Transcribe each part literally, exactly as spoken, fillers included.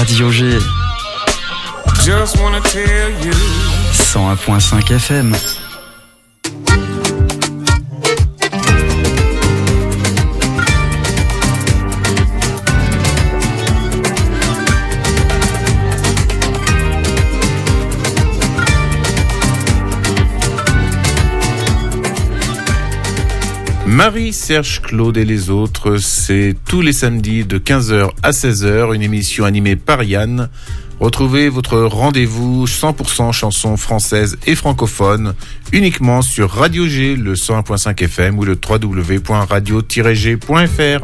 Radio G. Just wanna tell you. cent un virgule cinq F M. Marie, Serge, Claude et les autres, c'est tous les samedis de quinze heures à seize heures, une émission animée par Yann. Retrouvez votre rendez-vous cent pour cent chansons françaises et francophones uniquement sur Radio G, le cent un virgule cinq F M ou le w w w point radio tiret g point f r.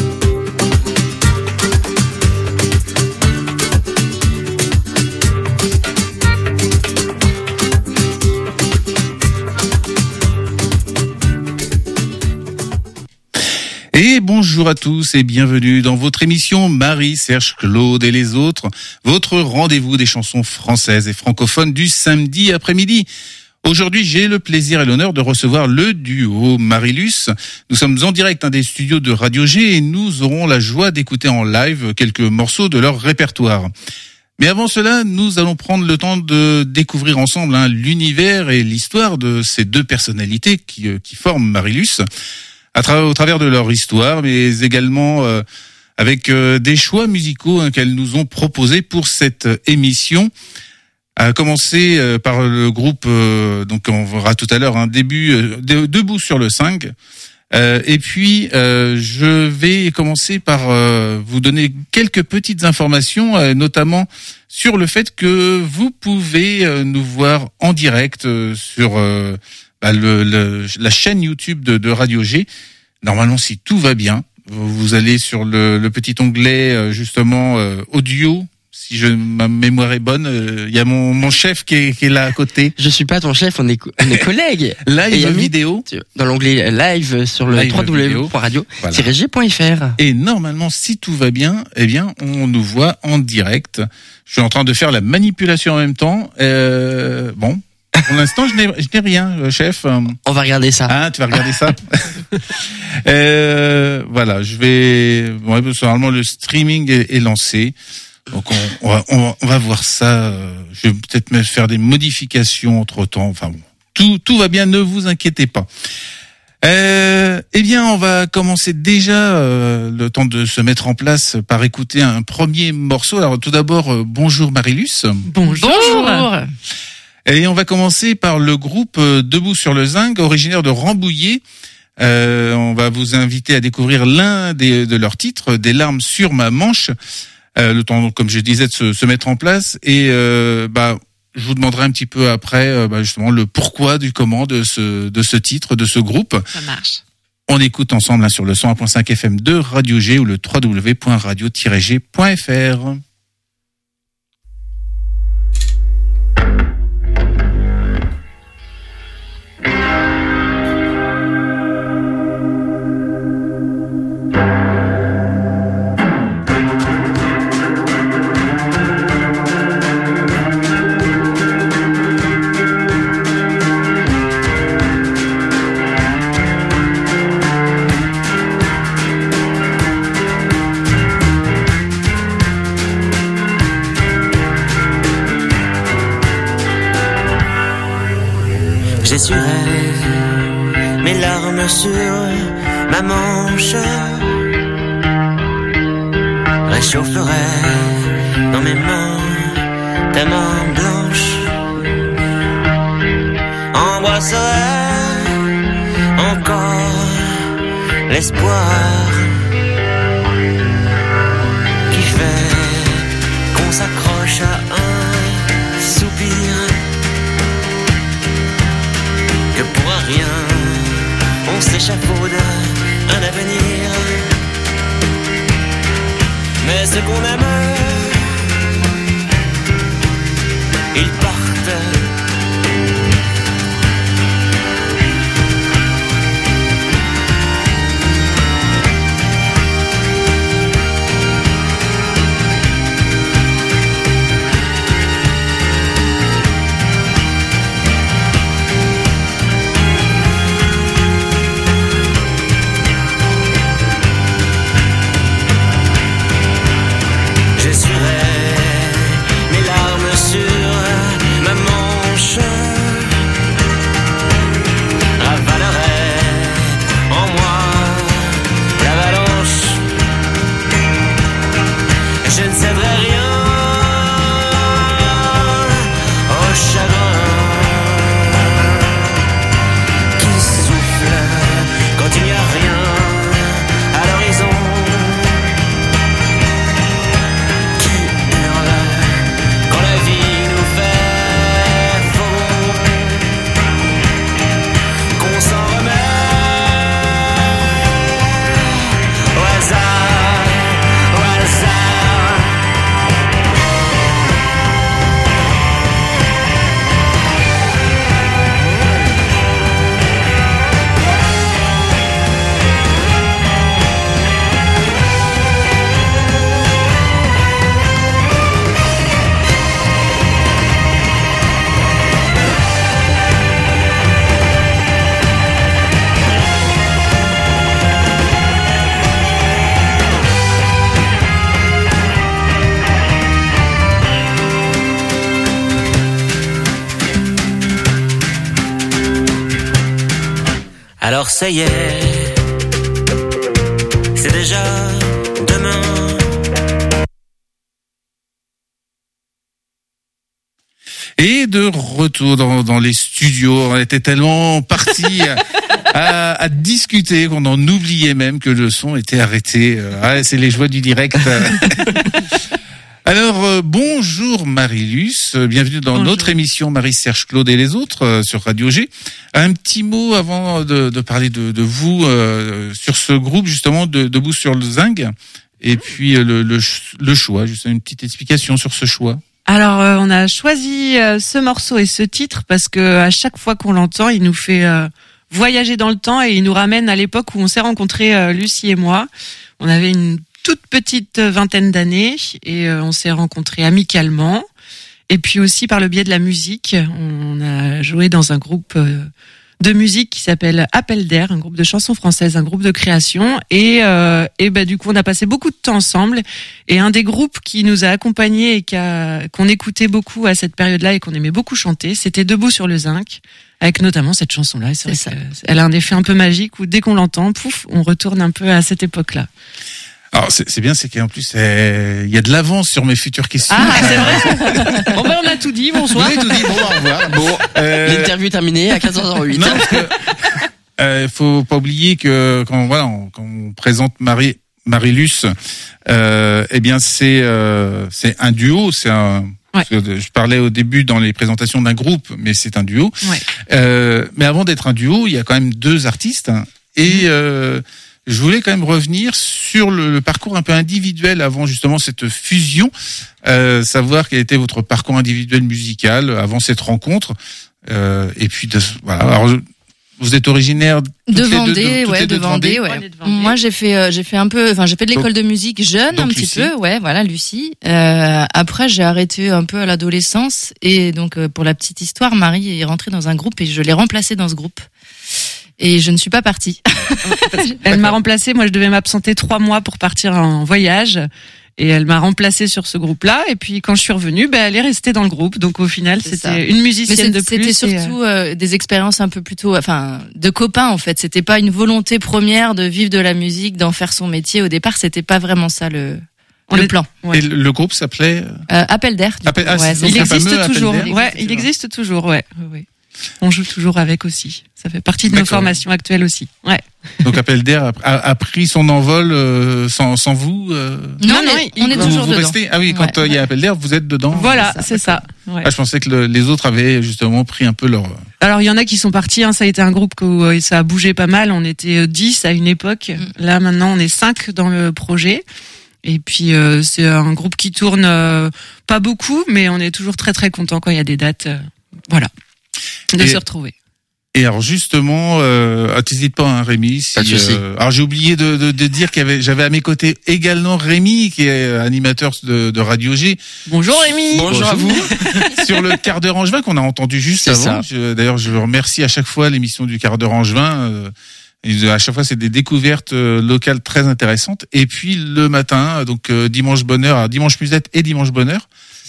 Et bonjour à tous et bienvenue dans votre émission Marie, Serge, Claude et les autres, votre rendez-vous des chansons françaises et francophones du samedi après-midi. Aujourd'hui, j'ai le plaisir et l'honneur de recevoir le duo Marilus. Nous sommes en direct hein, des studios de Radio G et nous aurons la joie d'écouter en live quelques morceaux de leur répertoire. Mais avant cela, nous allons prendre le temps de découvrir ensemble hein, l'univers et l'histoire de ces deux personnalités qui, euh, qui forment Marilus. À tra- au travers de leur histoire, mais également euh, avec euh, des choix musicaux hein, qu'elles nous ont proposés pour cette émission. À commencer euh, par le groupe, euh, donc on verra tout à l'heure, un hein, début euh, de, debout sur le cinq. Euh, et puis euh, je vais commencer par euh, vous donner quelques petites informations, euh, notamment sur le fait que vous pouvez euh, nous voir en direct euh, sur euh, bah, le, le, la chaîne YouTube de, de Radio G. Normalement, si tout va bien, vous allez sur le, le petit onglet euh, justement euh, audio. Si je, ma mémoire est bonne, il euh, y a mon, mon chef qui est, qui est là à côté. Je suis pas ton chef, on est, on est collègues. Live vidéo. Dans l'onglet live sur le w w w point radio tiret g point f r. Et normalement, si tout va bien, eh bien, on nous voit en direct. Je suis en train de faire la manipulation en même temps. Euh, bon. Pour l'instant, je n'ai, je n'ai rien, chef. On va regarder ça. Ah, tu vas regarder ça. euh, voilà, je vais. Bon, normalement, le streaming est, est lancé, donc on, on, va, on, va, on va voir ça. Je vais peut-être me faire des modifications entre temps. Enfin bon, tout, tout va bien. Ne vous inquiétez pas. Euh, eh bien, on va commencer déjà euh, le temps de se mettre en place par écouter un premier morceau. Alors, tout d'abord, euh, bonjour Marilus. Bonjour. Bonjour. Et on va commencer par le groupe Debout sur le Zinc, originaire de Rambouillet. Euh, on va vous inviter à découvrir l'un des, de leurs titres, Des larmes sur ma manche. Euh, le temps, comme je disais, de se, se mettre en place. Et euh, bah, je vous demanderai un petit peu après, euh, bah, justement, le pourquoi du comment de ce, de ce titre, de ce groupe. Ça marche. On écoute ensemble hein, sur le cent un virgule cinq F M de Radio G ou le w w w point radio tiret g point f r. J'essuierai mes larmes sur ma manche, réchaufferai dans mes mains ta main blanche, embrasserai encore l'espoir qui fait qu'on s'accroche à un soupir, que pour un rien on s'échafaude un avenir. Mais ce qu'on aime, ils partent. J'essuierai je ne céderai rien au chagrin qui souffle quand il n'y a rien à l'horizon, qui hurle quand la vie nous fait faux, qu'on s'en remet au hasard, au hasard. Alors ça y est, c'est déjà demain. Et de retour dans, dans les studios, on était tellement partis à, à, à discuter qu'on en oubliait même que le son était arrêté. Ah, c'est les joies du direct. Alors, euh, bonjour Marie-Luce, bienvenue dans bonjour. Notre émission Marie-Serge Claude et les autres euh, sur Radio G. Un petit mot avant de, de parler de, de vous euh, sur ce groupe justement de Debout sur le Zinc et puis euh, le, le, le choix, juste une petite explication sur ce choix. Alors, euh, on a choisi euh, ce morceau et ce titre parce que à chaque fois qu'on l'entend, il nous fait euh, voyager dans le temps et il nous ramène à l'époque où on s'est rencontrés, euh, Lucie et moi. On avait une toute petite vingtaine d'années et euh, on s'est rencontrés amicalement. Et puis aussi par le biais de la musique, on a joué dans un groupe euh, de musique qui s'appelle Appel d'air, un groupe de chansons françaises, un groupe de création. Et, euh, et bah, du coup, on a passé beaucoup de temps ensemble. Et un des groupes qui nous a accompagnés et qu'a, qu'on écoutait beaucoup à cette période-là et qu'on aimait beaucoup chanter, c'était Debout sur le Zinc, avec notamment cette chanson-là. Et c'est, c'est vrai qu'elle a un effet un peu magique où dès qu'on l'entend, pouf, on retourne un peu à cette époque-là. Alors c'est, c'est bien, c'est qu'en plus il y a de l'avance sur mes futures questions. Ah c'est vrai. Bon ben on a tout dit, bonsoir. Vous avez tout dit, bon au revoir. Bon, euh... l'interview est terminée à quatorze heures huit. Non, parce que euh, faut pas oublier que quand voilà, on, quand on présente Marie Marie-Luce, euh, eh bien c'est euh, c'est un duo, c'est un. Ouais. Je parlais au début dans les présentations d'un groupe, mais c'est un duo. Ouais. Euh, mais avant d'être un duo, il y a quand même deux artistes hein, et euh, je voulais quand même revenir sur le, le parcours un peu individuel avant justement cette fusion, euh, savoir quel était votre parcours individuel musical avant cette rencontre, euh, et puis de, voilà. Alors, vous êtes originaire de Vendée, ouais, de Vendée, ouais. Moi, j'ai fait, euh, j'ai fait un peu, enfin, j'ai fait de l'école donc, de musique jeune, un petit Lucie. peu, ouais, voilà, Lucie. Euh, après, j'ai arrêté un peu à l'adolescence, et donc, euh, pour la petite histoire, Marie est rentrée dans un groupe et je l'ai remplacée dans ce groupe. Et je ne suis pas partie. Elle m'a remplacée. Moi, je devais m'absenter trois mois pour partir en voyage. Et elle m'a remplacée sur ce groupe-là. Et puis, quand je suis revenue, ben, elle est restée dans le groupe. Donc, au final, c'est c'était ça. Une musicienne de plus. C'était surtout euh, des expériences un peu plutôt, enfin, de copains, en fait. C'était pas une volonté première de vivre de la musique, d'en faire son métier. Au départ, c'était pas vraiment ça le, On le est... plan. Ouais. Et le groupe s'appelait euh, Appel d'air. Appel... Ah, ouais, il existe toujours. Il ouais, il existe toujours, ouais. ouais. On joue toujours avec aussi. Ça fait partie de D'accord. nos formations actuelles aussi. Ouais. Donc Appel d'air a, a pris son envol euh, sans, sans vous euh... Non, non, on est vous, toujours vous dedans. Restez ah oui, quand il ouais, euh, y a Appel d'air, vous êtes dedans. Voilà, c'est ça. C'est ça. Ouais. Ah, je pensais que le, les autres avaient justement pris un peu leur... Alors il y en a qui sont partis, hein, ça a été un groupe où euh, ça a bougé pas mal. On était dix à une époque. Mm. Là maintenant on est cinq dans le projet. Et puis euh, c'est un groupe qui tourne euh, pas beaucoup, mais on est toujours très très content quand il y a des dates. Euh, voilà. De et, se retrouver. Et alors justement, euh, t'hésites pas, hein, Rémi. Si, euh, alors j'ai oublié de, de, de dire qu'il y avait, j'avais à mes côtés également Rémi, qui est animateur de, de Radio G. Bonjour Rémi. Bonjour, Bonjour à vous. Sur le quart d'heure angevin qu'on a entendu juste C'est avant. Je, d'ailleurs, je remercie à chaque fois l'émission du quart d'heure angevin. Euh, et à chaque fois, c'est des découvertes euh, locales très intéressantes. Et puis le matin, donc euh, dimanche bonheur, dimanche musette et dimanche bonheur.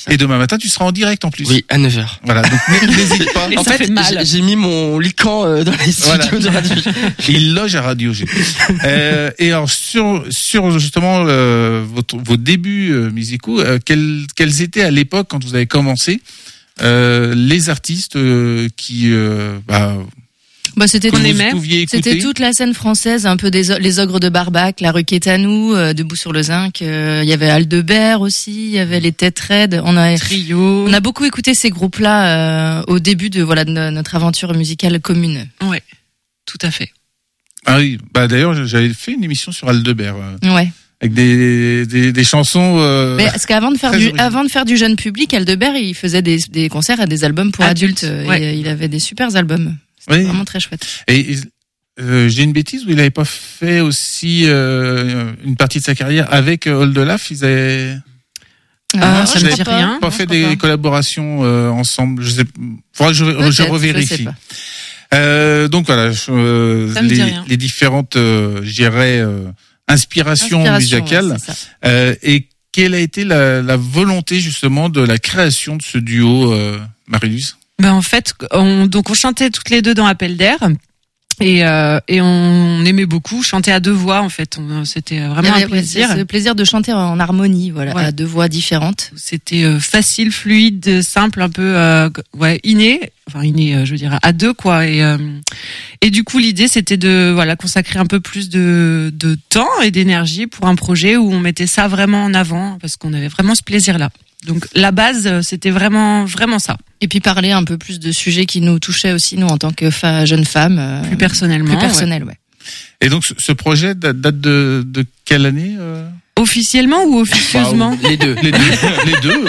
ça. Et demain matin, tu seras en direct en plus. Oui, à neuf heures. Voilà, donc n'hésite pas. En fait, fait j'ai mis mon lican dans les studios voilà. de Radio G. Il loge à Radio G. euh, et alors, sur, sur justement euh, votre, vos débuts euh, musicaux, euh, quels, quels étaient à l'époque, quand vous avez commencé, euh, les artistes euh, qui... Euh, bah, Bah, c'était tout, c'était toute la scène française, un peu des les ogres de Barbac, la rue Quétanou, euh, Debout sur le Zinc. Il euh, y avait Aldebert aussi, il y avait les Têtes Raides. On a Trio. On a beaucoup écouté ces groupes-là euh, au début de voilà de notre aventure musicale commune. Ouais, tout à fait. Ah oui, bah d'ailleurs j'avais fait une émission sur Aldebert. Euh, ouais. Avec des des, des chansons. Euh, Mais parce qu'avant de faire du avant de faire du jeune public, Aldebert il faisait des des concerts et des albums pour adultes. adultes. Ouais. Et, il avait des super albums. C'était oui. vraiment très chouette. Et euh, j'ai une bêtise où il n'avait pas fait aussi euh, une partie de sa carrière avec euh, Oldelaf. Ils avaient. Ah, non, ça me dit pas, rien. Pas non, fait des pas. collaborations euh, ensemble. Je sais. Faudra que je, je revérifie. Je euh, donc voilà, je, euh, les, les différentes, euh, je dirais, euh, inspirations Inspiration, musicales. Ouais, euh, et quelle a été la, la volonté justement de la création de ce duo, euh, Marilus? Ben en fait, on, donc on chantait toutes les deux dans Appel d'air. Et, euh, et on aimait beaucoup chanter à deux voix en fait. On, c'était vraiment avait, un plaisir. C'est le plaisir de chanter en harmonie, voilà, ouais. à deux voix différentes. C'était euh, facile, fluide, simple, un peu euh, ouais inné, enfin inné, euh, je veux dire à deux quoi. Et euh, et du coup l'idée c'était de voilà consacrer un peu plus de de temps et d'énergie pour un projet où on mettait ça vraiment en avant parce qu'on avait vraiment ce plaisir là. Donc la base, c'était vraiment vraiment ça. Et puis parler un peu plus de sujets qui nous touchaient aussi nous en tant que fa- jeunes femmes, euh, plus personnellement. Plus personnel, ouais. ouais. Et donc ce projet date de de quelle année euh... Officiellement ou officieusement? Bah, les deux, les deux, les deux.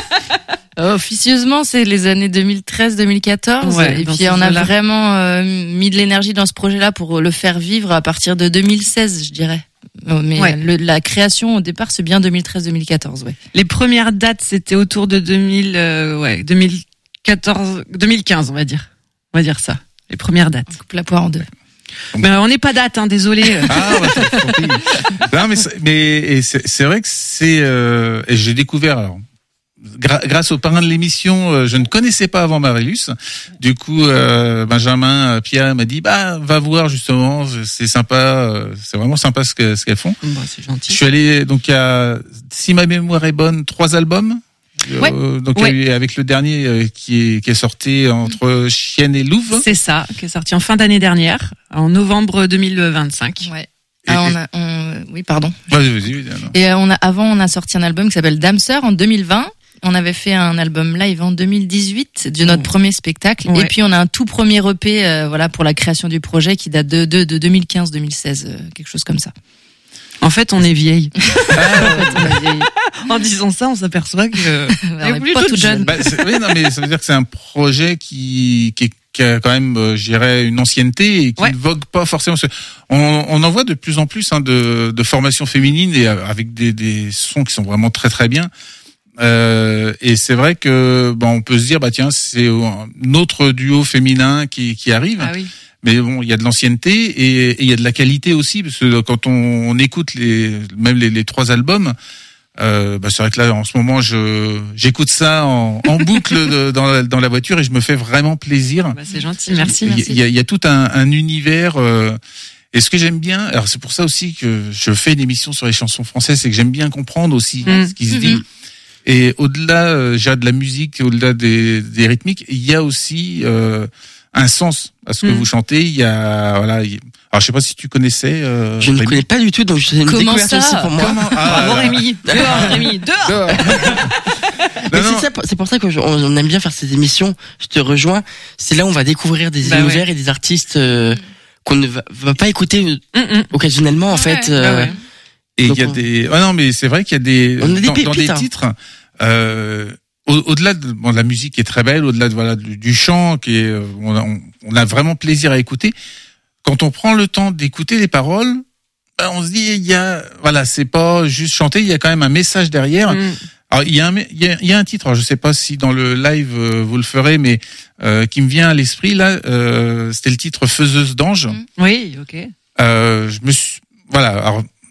Euh, officieusement, c'est les années deux mille treize deux mille quatorze. Ouais, et puis on a vraiment euh, mis de l'énergie dans ce projet-là pour le faire vivre à partir de deux mille seize, je dirais. Mais ouais. le, la création au départ c'est bien deux mille treize deux mille quatorze, ouais. Les premières dates c'était autour de deux mille, euh, ouais, deux mille quatorze, deux mille quinze on va dire, on va dire ça. Les premières dates. On coupe la poire en deux. Mais on n'est pas date, hein, désolé. Ah, ouais, non mais c'est, mais c'est, c'est vrai que c'est euh, et j'ai découvert alors. Grâce au parrain de l'émission, je ne connaissais pas avant Marilus. Du coup, euh, Benjamin, Pierre m'a dit, bah, va voir justement, c'est sympa, c'est vraiment sympa ce, que, ce qu'elles font. Bah, c'est gentil. Je suis allé, donc il y a, si ma mémoire est bonne, trois albums. Ouais. Euh, donc ouais. avec le dernier euh, qui est qui est sorti entre Chienne et Louve. C'est ça, qui est sorti en fin d'année dernière, en novembre deux mille vingt-cinq. Ouais. Ah, on a, on, oui, pardon. Vas-y, vas-y, vas-y, et on a avant, on a sorti un album qui s'appelle Dame Sœur en deux mille vingt. On avait fait un album live en deux mille dix-huit de notre oh. premier spectacle. Ouais. Et puis on a un tout premier E P, euh, voilà, pour la création du projet qui date de, de, de deux mille quinze deux mille seize, euh, quelque chose comme ça. En fait, on est vieille. Ah, en, fait, on est vieille. En disant ça, on s'aperçoit que on est pas toute jeune. Bah, oui, non, mais ça veut dire que c'est un projet qui, qui, qui a quand même, euh, je dirais, une ancienneté et qui ouais. ne vogue pas forcément. On, on en voit de plus en plus hein, de, de formations féminines et avec des, des sons qui sont vraiment très très bien. Euh, et c'est vrai que bon, on peut se dire bah tiens c'est un autre duo féminin qui qui arrive. Ah oui. Mais bon, il y a de l'ancienneté et il y a de la qualité aussi parce que quand on, on écoute les même les, les trois albums, euh, bah c'est vrai que là en ce moment je j'écoute ça en, en boucle de, dans la, dans la voiture et je me fais vraiment plaisir. Bah c'est gentil, merci. Il y, y, a, il y a tout un, un univers. Euh, Et ce que j'aime bien, alors c'est pour ça aussi que je fais une émission sur les chansons françaises, c'est que j'aime bien comprendre aussi mmh. ce qui se dit. Et au-delà, euh, j'ai de la musique, au-delà des, des rythmiques, il y a aussi euh, un sens à ce que mmh. vous chantez. Il y a, voilà. Il y a... Alors je sais pas si tu connaissais. Euh, je ne Rémi. connais pas du tout, donc c'est une Comment découverte ça aussi pour moi. Comment ah, Bravo Rémi, dehors Rémi, dehors. dehors. Mais non, c'est, ça, c'est pour ça que je, on aime bien faire ces émissions. Je te rejoins. C'est là où on va découvrir des bah univers ouais. et des artistes euh, qu'on ne va, va pas écouter mm-hmm. occasionnellement en fait. Ouais, euh, bah ouais. Et il y a on... des, ah non mais c'est vrai qu'il y a des, on a des dans, pépites, dans des hein. titres, euh, au, au-delà de bon, la musique qui est très belle, au-delà de voilà du, du chant qui est, on a, on, on a vraiment plaisir à écouter. Quand on prend le temps d'écouter les paroles, ben on se dit il y a, voilà c'est pas juste chanter, il y a quand même un message derrière. Mm. Alors il y a un, il y a, il y a un titre, alors je sais pas si dans le live euh, vous le ferez, mais euh, qui me vient à l'esprit là, euh, c'était le titre Faiseuse d'ange. Mm. Oui, ok. Euh, je me suis, voilà. Alors,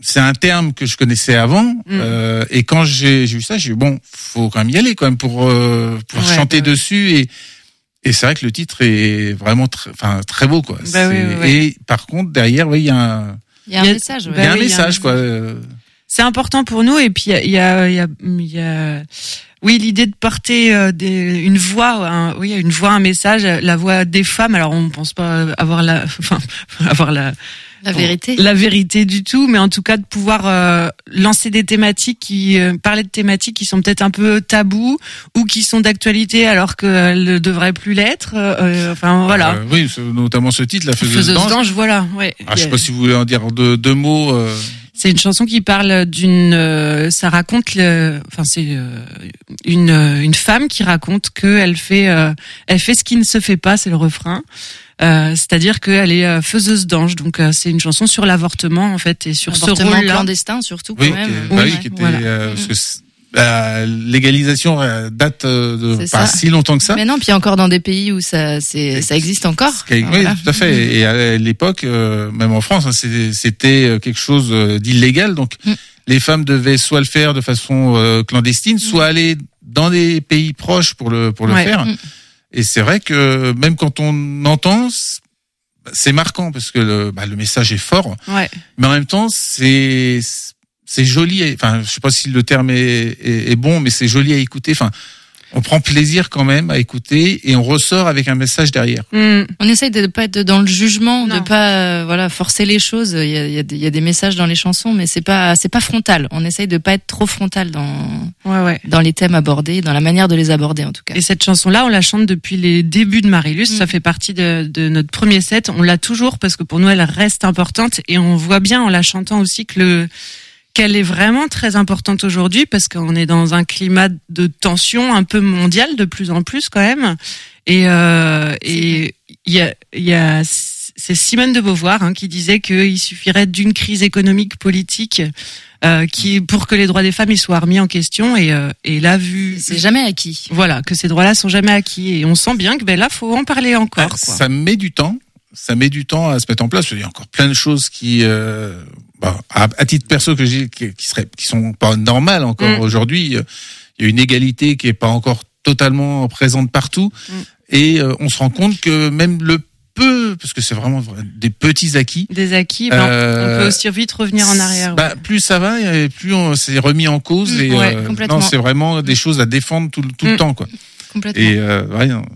c'est un terme que je connaissais avant, mmh. euh, et quand j'ai, j'ai vu ça, j'ai dit bon, faut quand même y aller quand même pour euh, pour ouais, chanter bah, dessus et et c'est vrai que le titre est vraiment très, enfin très beau quoi. Bah, oui, oui, oui. Et par contre derrière, oui, il y a un il y a un message, il y a un message quoi. C'est important pour nous et puis il y a il y a il y a, y a oui, l'idée de porter euh, des, une voix, un, oui, une voix, un message, la voix des femmes. Alors, on pense pas avoir la, enfin, avoir la, la vérité, la vérité du tout, mais en tout cas de pouvoir euh, lancer des thématiques qui, euh, parler de thématiques qui sont peut-être un peu tabous ou qui sont d'actualité alors qu'elles ne devraient plus l'être. Euh, enfin, voilà. Euh, oui, notamment ce titre, la faiseuse d'ange. d'ange, voilà. Ouais. Ah, je sais pas si vous voulez en dire deux, deux mots. Euh... C'est une chanson qui parle d'une, euh, ça raconte, le, enfin c'est euh, une une femme qui raconte que elle fait, euh, elle fait ce qui ne se fait pas, c'est le refrain. Euh, c'est-à-dire qu'elle est euh, faiseuse d'ange, donc euh, c'est une chanson sur l'avortement en fait et sur ce rôle-là. Clandestin surtout. Oui, quand même. Qui, bah oui, oui, qui était, voilà. euh, parce que la légalisation date de c'est pas ça. Si longtemps que ça. Mais non, puis encore dans des pays où ça, c'est, ça existe encore. Oui, voilà. Tout à fait. Et à l'époque, euh, même en France, hein, c'était quelque chose d'illégal. Donc, mm. les femmes devaient soit le faire de façon euh, clandestine, mm. soit aller dans des pays proches pour le pour le ouais. faire. Mm. Et c'est vrai que même quand on entend, c'est marquant parce que le, bah, le message est fort. Ouais. Mais en même temps, c'est c'est joli, enfin, je sais pas si le terme est, est, est bon, mais c'est joli à écouter. Enfin, on prend plaisir quand même à écouter et on ressort avec un message derrière. Mmh. On essaye de ne pas être dans le jugement, non. de pas euh, voilà forcer les choses. Il y a, il y a, il y a des messages dans les chansons, mais c'est pas c'est pas frontal. On essaye de pas être trop frontal dans ouais, ouais. dans les thèmes abordés, dans la manière de les aborder en tout cas. Et cette chanson-là, on la chante depuis les débuts de Marilus. Mmh. Ça fait partie de, de notre premier set. On l'a toujours parce que pour nous, elle reste importante et on voit bien en la chantant aussi que le qu'elle est vraiment très importante aujourd'hui parce qu'on est dans un climat de tension un peu mondial de plus en plus quand même. Et euh, et il y a il y a c'est Simone de Beauvoir hein, qui disait qu'il suffirait d'une crise économique politique euh, qui pour que les droits des femmes ils soient remis en question et euh, et là vu c'est jamais acquis. Voilà, que ces droits-là sont jamais acquis et on sent bien que ben là faut en parler encore. Ah, quoi. Ça met du temps. Ça met du temps à se mettre en place. Il y a encore plein de choses qui, euh, bah, à, à titre perso que j'ai, qui, qui seraient, qui sont pas normales encore mmh. aujourd'hui. Il y a une égalité qui est pas encore totalement présente partout, mmh. et euh, on se rend compte que même le peu, parce que c'est vraiment des petits acquis. Des acquis, ben, euh, on peut aussi vite revenir en arrière. Bah, ouais. Plus ça va, et plus on s'est remis en cause. Mmh, et ouais, euh, complètement. Non, c'est vraiment des choses à défendre tout, tout mmh. le temps, quoi. Complètement. Et euh,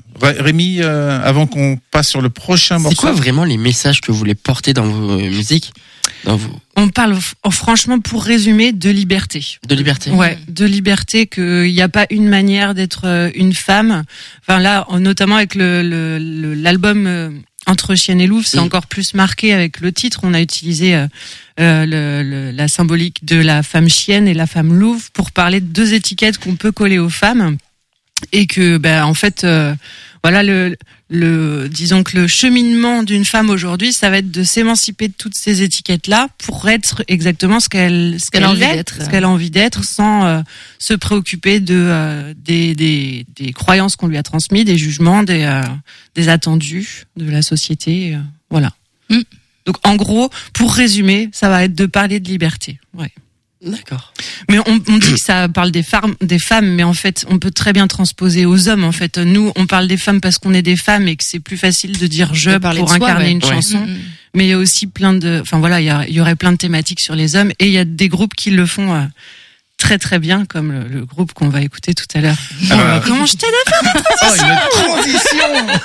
Rémi, euh, avant qu'on passe sur le prochain morceau, c'est quoi vraiment les messages que vous voulez porter dans vos euh, musiques, dans vos... On parle oh, franchement, pour résumer, de liberté. De liberté. Ouais, de liberté, qu'il n'y a pas une manière d'être euh, une femme. Enfin là, notamment avec le, le, le l'album euh, Entre Chienne et Louve, c'est mmh. encore plus marqué avec le titre. On a utilisé euh, euh, le, le, la symbolique de la femme chienne et la femme louve pour parler de deux étiquettes qu'on peut coller aux femmes. Et que, ben, en fait, euh, voilà, le, le, disons que le cheminement d'une femme aujourd'hui, ça va être de s'émanciper de toutes ces étiquettes-là pour être exactement ce qu'elle, ce qu'elle, qu'elle a envie d'être, ce qu'elle a envie d'être, sans euh, se préoccuper de euh, des, des, des croyances qu'on lui a transmises, des jugements, des, euh, des attendus de la société, euh, voilà. Mm. Donc, en gros, pour résumer, ça va être de parler de liberté, ouais. D'accord. Mais on, on dit que ça parle des femmes, des femmes, mais en fait, on peut très bien transposer aux hommes. En fait, nous, on parle des femmes parce qu'on est des femmes et que c'est plus facile de dire je de pour incarner soi, ouais. une ouais. chanson. Mm-hmm. Mais il y a aussi plein de, enfin voilà, il y, a, il y aurait plein de thématiques sur les hommes et il y a des groupes qui le font euh, très très bien, comme le, le groupe qu'on va écouter tout à l'heure. Ah, comment je t'aide à faire une transition.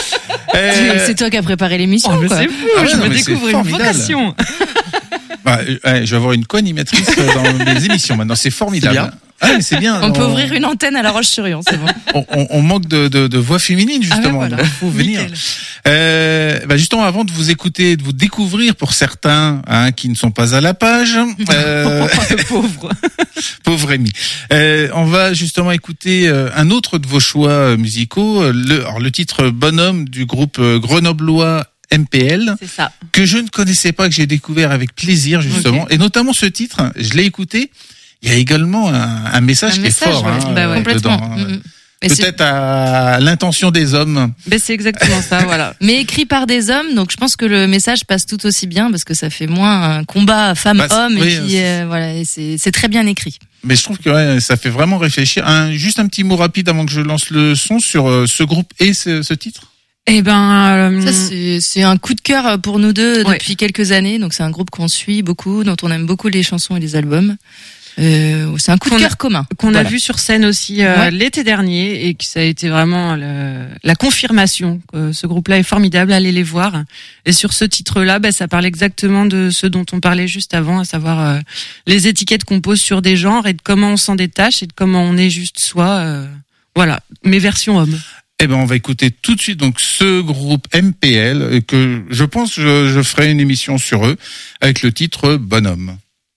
euh... C'est toi qui as préparé l'émission. Oh, quoi. C'est fou, ah, je non, me découvre une vocation. Bah, euh, je vais avoir une co-animatrice dans mes émissions maintenant, c'est formidable. C'est bien. Ah, mais c'est bien. On, on peut ouvrir une antenne à La Roche-sur-Yon, c'est bon. On, on, on manque de, de, de voix féminine justement. Ah ben voilà. Il faut venir. Euh, bah justement, avant de vous écouter, de vous découvrir pour certains hein, qui ne sont pas à la page, euh, pauvre, pauvre Rémi. Euh, on va justement écouter euh, un autre de vos choix musicaux. Le, alors le titre Bonhomme du groupe grenoblois M P L, c'est ça. Que je ne connaissais pas, que j'ai découvert avec plaisir justement, okay. Et notamment ce titre, je l'ai écouté. Il y a également un, un message un qui message, est fort, ouais. hein, bah ouais. dedans. Hein. Mm-hmm. Mais peut-être c'est... à l'intention des hommes. Ben c'est exactement ça, voilà. Mais écrit par des hommes, donc je pense que le message passe tout aussi bien parce que ça fait moins un combat femme-homme bah, et oui, puis euh, voilà, et c'est, c'est très bien écrit. Mais je trouve que ouais, ça fait vraiment réfléchir. Un, juste un petit mot rapide avant que je lance le son sur euh, ce groupe et ce, ce titre. Eh ben, euh... ça c'est, c'est un coup de cœur pour nous deux ouais. depuis quelques années. Donc c'est un groupe qu'on suit beaucoup, dont on aime beaucoup les chansons et les albums. Euh, c'est un coup de cœur commun qu'on voilà. a vu sur scène aussi euh, ouais. l'été dernier et que ça a été vraiment le, la confirmation que ce groupe-là est formidable. Allez les voir. Et sur ce titre-là, bah, ça parle exactement de ce dont on parlait juste avant, à savoir euh, les étiquettes qu'on pose sur des genres et de comment on s'en détache et de comment on est juste soi. Euh, voilà, mes versions hommes. Eh ben, on va écouter tout de suite donc ce groupe M P L que je pense je, je ferai une émission sur eux avec le titre Bonhomme.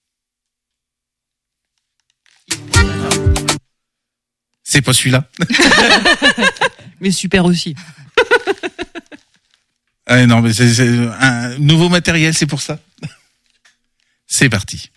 C'est pas celui-là. Mais super aussi. Ah non, mais c'est, c'est un nouveau matériel, c'est pour ça. C'est parti.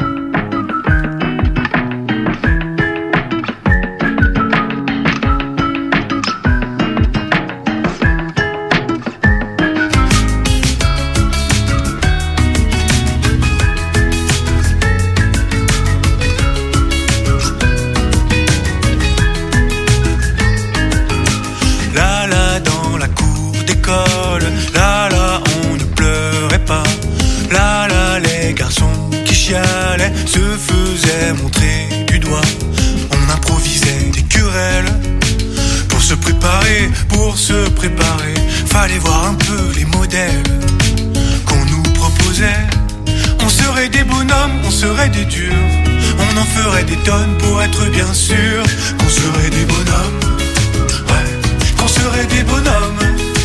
Se faisait montrer du doigt. On improvisait des querelles. Pour se préparer, pour se préparer, fallait voir un peu les modèles qu'on nous proposait. On serait des bonhommes, on serait des durs. On en ferait des tonnes pour être bien sûr qu'on serait des bonhommes. Ouais, qu'on serait des bonhommes.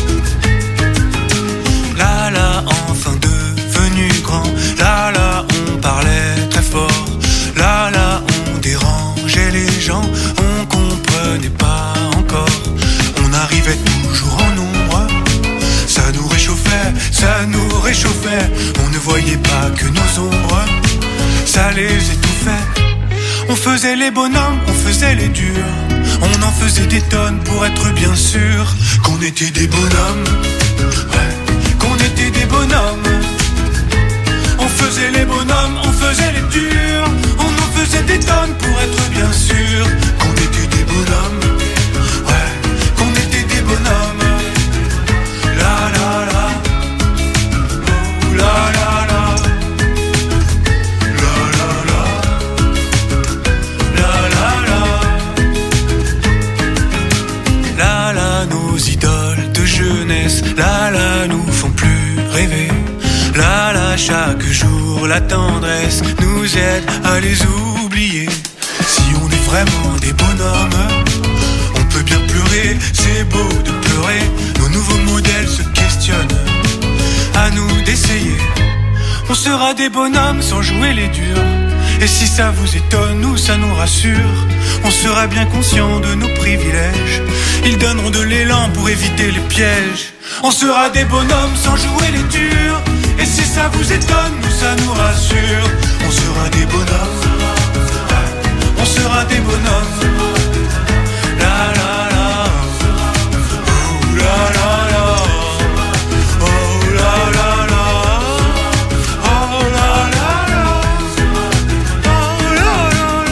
Là là, enfin devenu grand. Là là, on parlait très fort. Là là, on dérangeait les gens. On comprenait pas encore. On arrivait toujours en nombre. Ça nous réchauffait, ça nous réchauffait. On ne voyait pas que nos ombres. Ça les étouffait. On faisait les bonhommes, on faisait les durs. On en faisait des tonnes pour être bien sûr qu'on était des bonhommes. Ouais, qu'on était des bonhommes. On faisait les bonhommes, on faisait les durs. On en faisait des tonnes pour être bien sûr qu'on était des bonhommes. Ouais, qu'on était des bonhommes. La la la. Oh la la la. La la la. La la la. La la, nos idoles de jeunesse. La la, nous font plus rêver. Là, là, chaque jour, la tendresse nous aide à les oublier. Si on est vraiment des bonhommes, on peut bien pleurer, c'est beau de pleurer. Nos nouveaux modèles se questionnent, à nous d'essayer. On sera des bonhommes sans jouer les durs. Et si ça vous étonne ou ça nous rassure, on sera bien conscient de nos privilèges. Ils donneront de l'élan pour éviter les pièges. On sera des bonhommes sans jouer les durs. Et si ça vous étonne ou ça nous rassure, on sera des bonhommes. On sera des bonhommes. La la la. Oh la la la. Oh la la la. Oh la la la. Oh la la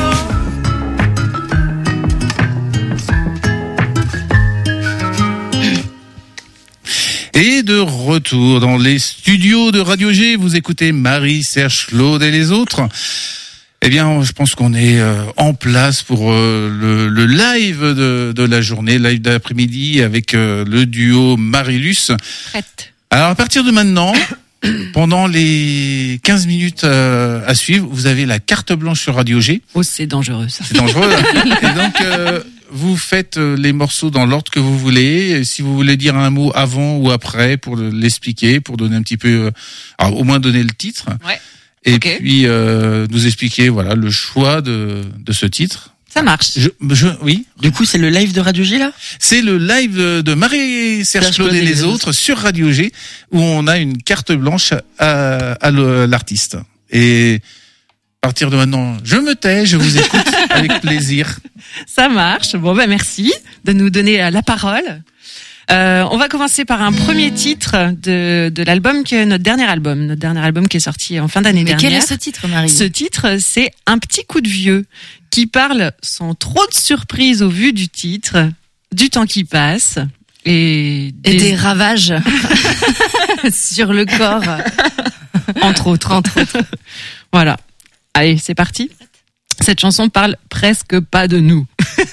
la. Et de retour dans les studios de Radio G, vous écoutez Marie, Serge, Claude et les autres. Eh bien, je pense qu'on est euh, en place pour euh, le, le live de, de la journée, live d'après-midi avec euh, le duo Marilus. Prête. Alors, à partir de maintenant, pendant les quinze minutes euh, à suivre, vous avez la carte blanche sur Radio G. Oh, c'est dangereux, ça. C'est dangereux. Et donc, euh, vous faites les morceaux dans l'ordre que vous voulez. Si vous voulez dire un mot avant ou après pour l'expliquer, pour donner un petit peu, alors au moins donner le titre. Ouais. Et okay. puis euh, nous expliquer voilà le choix de de ce titre. Ça marche. Je, je, oui. Du coup, c'est le live de Radio G là ? C'est le live de Marie, Serge, Claude et les, les autres sur Radio G où on a une carte blanche à, à l'artiste. Et À partir de maintenant, je me tais, je vous écoute avec plaisir. Ça marche. Bon, ben merci de nous donner la parole. Euh, on va commencer par un premier titre de, de l'album, que notre dernier album, notre dernier album qui est sorti en fin d'année Mais dernière. quel est ce titre, Marie ? Ce titre, c'est Un petit coup de vieux, qui parle sans trop de surprise au vu du titre, du temps qui passe et des, et des ravages sur le corps, entre autres, entre autres. Voilà. Allez, c'est parti. Cette chanson parle presque pas de nous.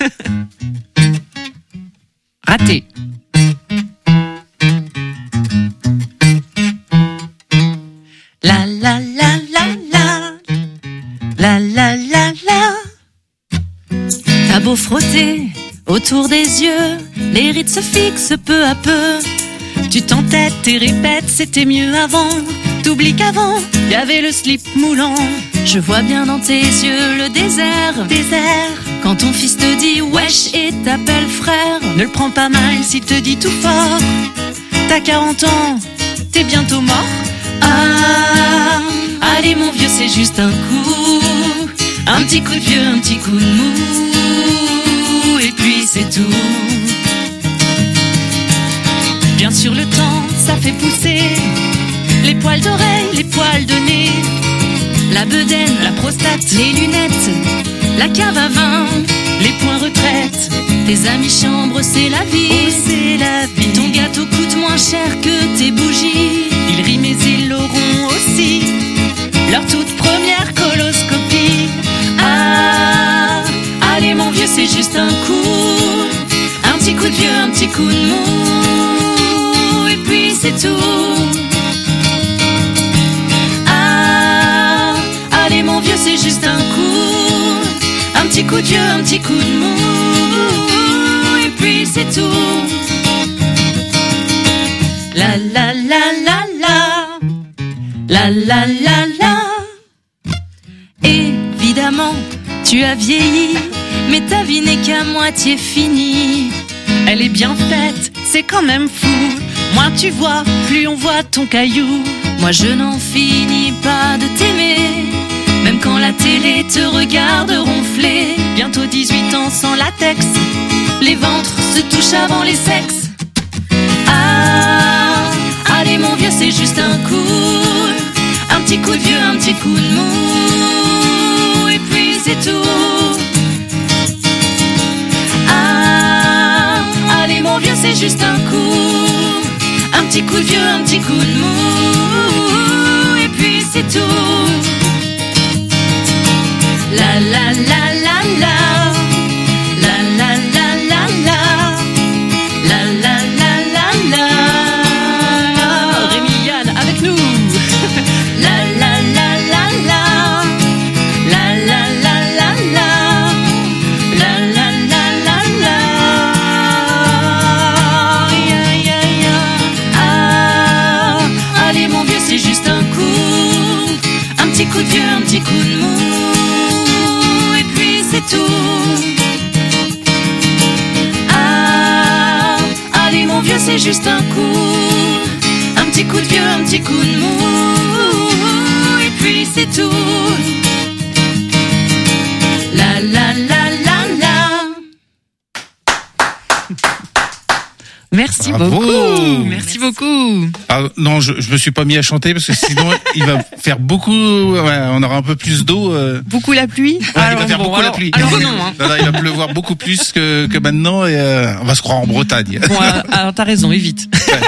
Raté. La la la la la la la la la. T'as beau frotter autour des yeux, les rides se fixent peu à peu. Tu t'entêtes et répètes, c'était mieux avant. T'oublies qu'avant, y avait le slip moulant. Je vois bien dans tes yeux le désert, désert. Quand ton fils te dit wesh et t'appelle frère. Ne le prends pas mal s'il te dit tout fort. T'as quarante ans, t'es bientôt mort. Ah, allez mon vieux, c'est juste un coup. Un petit coup de vieux, un petit coup de mou. Et puis c'est tout. Bien sûr le temps, ça fait pousser les poils d'oreilles, les poils de nez, la bedaine, la prostate, les lunettes, la cave à vin, les points retraite. Tes amis chambres, c'est la vie. Oh, c'est la vie. Ton gâteau coûte moins cher que tes bougies. Ils rient mais ils l'auront aussi. Leur toute première coloscopie. Ah, allez mon vieux, c'est juste un coup. Un petit coup de vieux, un petit coup de mou. Et puis c'est tout. Ah, allez mon vieux, c'est juste un coup. Un petit coup de vieux, un petit coup de mou. Et puis c'est tout. La la la la la. La la la la. Évidemment, tu as vieilli, mais ta vie n'est qu'à moitié finie. Elle est bien faite, c'est quand même fou. Moins tu vois, plus on voit ton caillou. Moi je n'en finis pas de t'aimer, même quand la télé te regarde ronfler. Bientôt dix-huit ans sans latex, les ventres se touchent avant les sexes. Ah, allez mon vieux, c'est juste un coup. Un petit coup de vieux, un petit coup de mou. Et puis c'est tout. Ah, allez mon vieux, c'est juste un coup. Un petit coup de vieux, un petit coup de mou. Et puis c'est tout. La la la la la. La la la la la. La la la la la. Rémi Yann avec nous. La la la la la. La la la la la. La la la la la. Ya ya ya. Ah, allez mon vieux, c'est juste un coup. Un petit coup de vieux, un petit coup de mou. Et puis c'est tout. Ah, allez mon vieux, c'est juste un coup. Un petit coup de vieux, un petit coup de mou. Et puis c'est tout. La la la la la. Merci Bravo. beaucoup. Merci beaucoup. Ah, non, je, je me suis pas mis à chanter parce que sinon il va faire beaucoup. Ouais, on aura un peu plus d'eau. Euh... Beaucoup la pluie. Ouais, alors, il va faire bon, beaucoup alors, la pluie. Alors non, hein. Non, non, il va pleuvoir beaucoup plus que, que maintenant et euh, on va se croire en Bretagne. Bon, alors t'as raison, évite.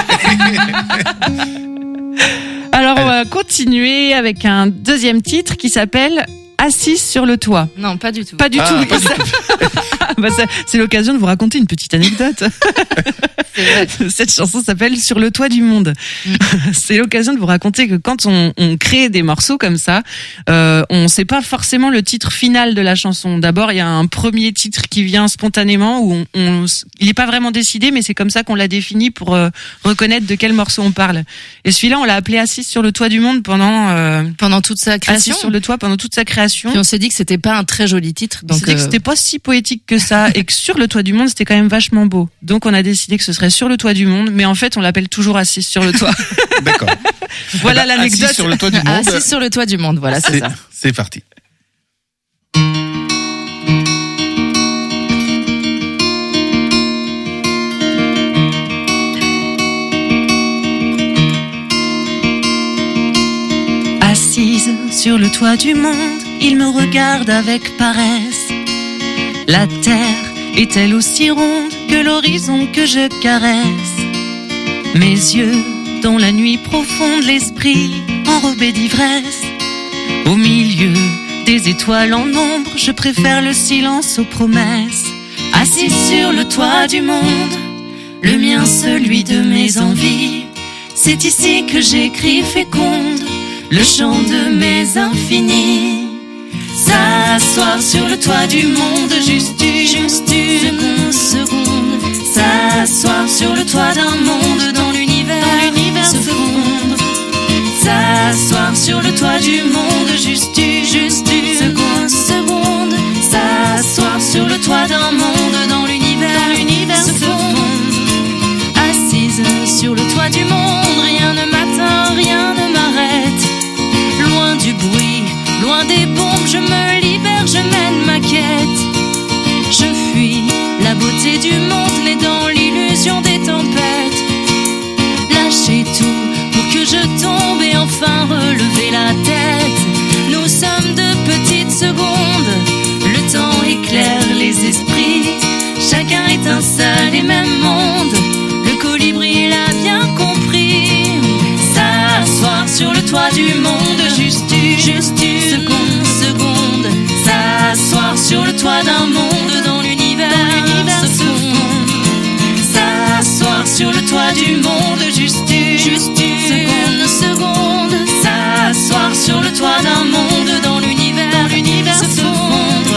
Alors on va continuer avec un deuxième titre qui s'appelle Assise sur le toit. Non, pas du tout. Pas du Ah, tout. pas du Bah, ça, c'est l'occasion de vous raconter une petite anecdote. C'est vrai. Cette chanson s'appelle Sur le toit du monde. Mm. C'est l'occasion de vous raconter que quand on, on crée des morceaux comme ça, euh, on sait pas forcément le titre final de la chanson. D'abord, il y a un premier titre qui vient spontanément où on, on il est pas vraiment décidé, mais c'est comme ça qu'on l'a défini pour euh, reconnaître de quel morceau on parle. Et celui-là, on l'a appelé Assise sur le toit du monde pendant euh, Pendant toute sa création. Assise sur le toit pendant toute sa création. Puis on s'est dit que c'était pas un très joli titre. On Donc s'est dit que euh, c'était pas si poétique que ça et que sur le toit du monde c'était quand même vachement beau. Donc on a décidé que ce serait sur le toit du monde, mais en fait on l'appelle toujours Assise sur le toit. D'accord. Voilà Eh ben, l'anecdote. Assise sur le toit du monde. Assise sur le toit du monde, voilà, c'est, C'est, ça. c'est parti. sur le toit du monde, il me regarde avec paresse. La terre est-elle aussi ronde que l'horizon que je caresse? Mes yeux, dans la nuit profonde, l'esprit enrobé d'ivresse. Au milieu des étoiles en ombre, je préfère le silence aux promesses. Assis sur le toit du monde, le mien celui de mes envies, c'est ici que j'écris féconde le chant de mes infinis. S'asseoir sur le toit du monde, juste une, juste une seconde, seconde. S'asseoir sur le toit d'un monde dans l'univers, dans l'univers se fondre. S'asseoir sur le toit du monde, juste une, juste une seconde, seconde. S'asseoir sur le toit d'un monde dans l'univers, dans l'univers se fondre. Assise sur le toit du monde, rien ne m'atteint, rien ne m'arrête. Loin du bruit, loin des bombes, je me libère, je mène ma quête. Je fuis la beauté du monde, née dans l'illusion des tempêtes. Lâcher tout pour que je tombe et enfin relever la tête. Nous sommes de petites secondes, le temps éclaire les esprits. Chacun étincelle et même monde, le colibri l'a bien compris. S'asseoir sur le toit du monde, juste une, juste une seconde, seconde. S'asseoir sur le toit d'un monde dans l'univers, dans l'univers se fondre. S'asseoir sur le toit du monde, juste une, juste une seconde, seconde. S'asseoir sur le toit d'un monde dans l'univers, dans l'univers se fondre.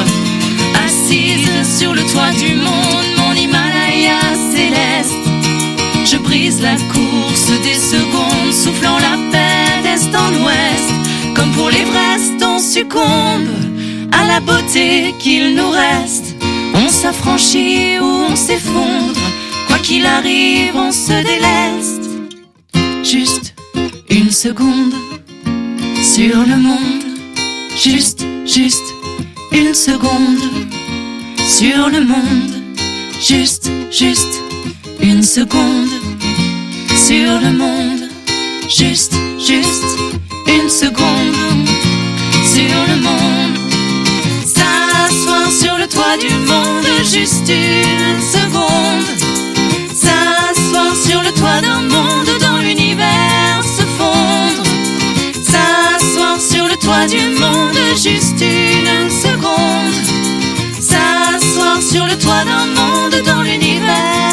Assise sur le toit du monde, mon Himalaya céleste, je brise la course des secondes, soufflant la paix d'est en ouest. Comme pour l'Everest, on succombe à la beauté qu'il nous reste. On s'affranchit ou on s'effondre, quoi qu'il arrive, on se déleste. Juste une seconde sur le monde, juste, juste une seconde sur le monde, juste, juste une seconde sur le monde, juste, juste une seconde sur le monde. S'asseoir sur le toit du monde, juste une seconde. S'asseoir sur le toit d'un monde dans l'univers se fondre. S'asseoir sur le toit du monde, juste une seconde. S'asseoir sur le toit d'un monde dans l'univers